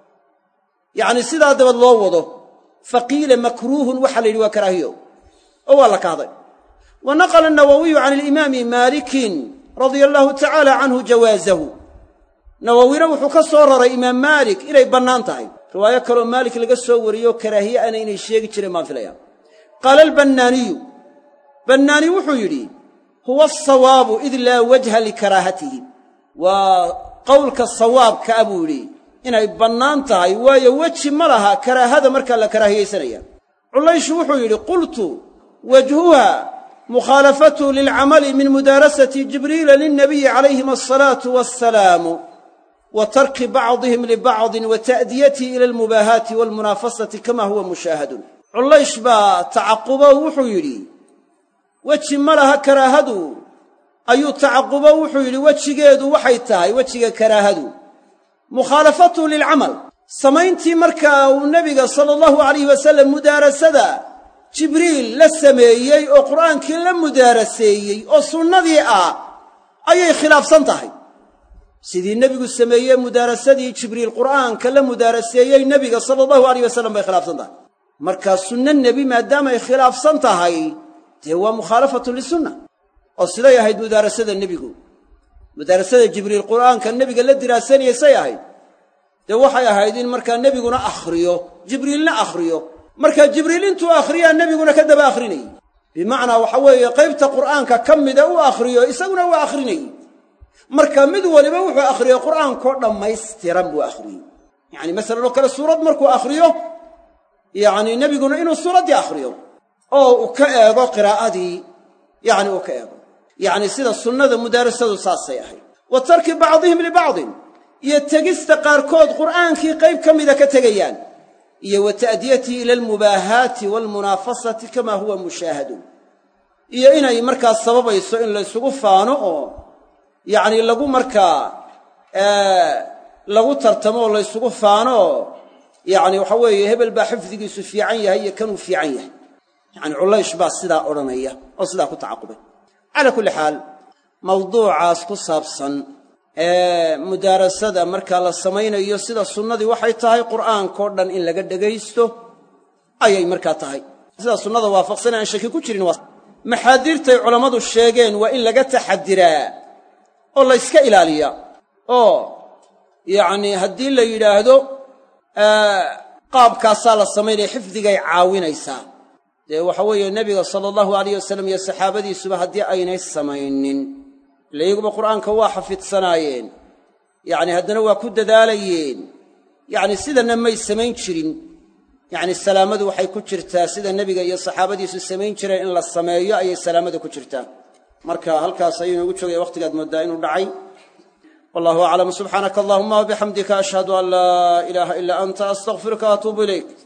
yacni sidaa dabad loo wado faqiila makruuhun waxaa la yidhi waa karaahiyo oo waa la kahday wa naqala an-nawawiyu can alimaami maalikin radia allahu tacaala canhu jawaazahu nawowina wuxuu ka soo raray imaam maalik inay bannaan tahay riwaayo kaleoo maalik laga soo wariyo karaahiye ana inay sheegi jireen baan filaya qaala albannaaniyu bannaani wuxuu yidhi huwa asawaabu id laa wajha likaraahatihi waa qowlka sawaabka a buu yidhi inay bannaan tahay waayo weji ma laha karaahada markaa la karaahiyaysanaya culayshu wuxuu yidhi qultu wajhuha mukhaalafatu lilcamali min mudaarasati jibriila lilnabiyi calayhim asalaatu wassalaamu wa tarki bacdihim libacdin wa ta'diyatihi ila almubaahaati waalmunaafasati kama huwa mushaahadun culaysh baa tacaqubo wuxuu yidhi weji ma laha karaahadu ayuu tacaqubo wuxuu yidhi wejigeedu waxay tahay wejiga karaahadu mukhaalafatu lilcamal samayntii markaa uu nebiga sala allahu calayhi wasallam mudaarasada jibriil la sameeyey oo qur'aankii la mudaaraseeyey oo sunnadii ah ayay khilaafsan tahay sidii nebigu sameeyey mudaarasadii jibriil qur'aanka la mudaaraseeyey nebiga sala allahu alayh wasallam bay khilaafsan tahay markaa sunno nebi maadaama ay khilaafsan tahay dee waa mukhaalafatu lisunna oo siday ahayd mudaarasada nebigu mudaarasada jibriil qur'aanka nebiga la diraasanayay say ahayd dee waxay ahayd in markaa nebiguna akhriyo jibriilna akhriyo markaa jibriil intuu akhriyaa nebiguna ka daba akhrinayey bimacnaa waxa weeye qaybta qur'aanka ka mida u akhriyo isaguna waa akhrinayey marka mid waliba wuxuu akhriyey qur'aankoo dhammaystiran buu akhriyey yacni masalan oo kale suurad markuu akhriyo yacni nebiguna inuu suuraddii akhriyo oo uu ka eego qiraa'adii yacni uu ka eego yacni sida sunnada mudaarasadu saasay ahayd wa tarki bacdihim libacdin iyo tegista qaarkood qur'aankii qayb ka mida ka tegayaan iyo wa ta'diyatihi ila almubaahaati waalmunaafasati kama huwa mushaahadun iyo inay markaas sababayso in laysugu faano oo yacni lagu markaa lagu tartamo oo laysugu faano oo yacni waxa weeye hebel baa xifdigiisu fiican yahay iyo kanuu fiican yahay yacni culaysh baa sidaa odhanaya oo sidaa ku tacaqubay calaa kulli xaal mawduucaas ku saabsan mudaarasada markaa la samaynayo sida sunnadii waxay tahay qur'aankao dhan in laga dhegaysto ayay markaa tahay sida sunnada waafaqsan aan shaki ku jirin waa maxaadiirtay culammadu sheegeen waa in laga taxadiraa oo la yska ilaaliyaa oo yacnii haddii la yidhaahdo qaabkaasaa la samaynaya xifdigay caawinaysaa dee waxa weeye nebiga sala allahu alayh wasalam iyo saxaabadiisuba haddii aynay samaynin ila iyaguba qur'aanka waa xafidsanaayeen yacni haddana waa ku dadaalayeen yacni sidana may samayn jirin yacni salaamadu waxay ku jirtaa sida nebiga iyo saxaabadiisu samayn jireen in la sameeyo ayay salaamadu ku jirtaa marka halkaas ayuu inoogu joogaya wakhtigaad mooddaa inuu dhacay wallahu aclam subxaanaka allahuma wabixamdika ashhadu an laa ilaaha ilaa anta astaghfiruka waatuubu ilayk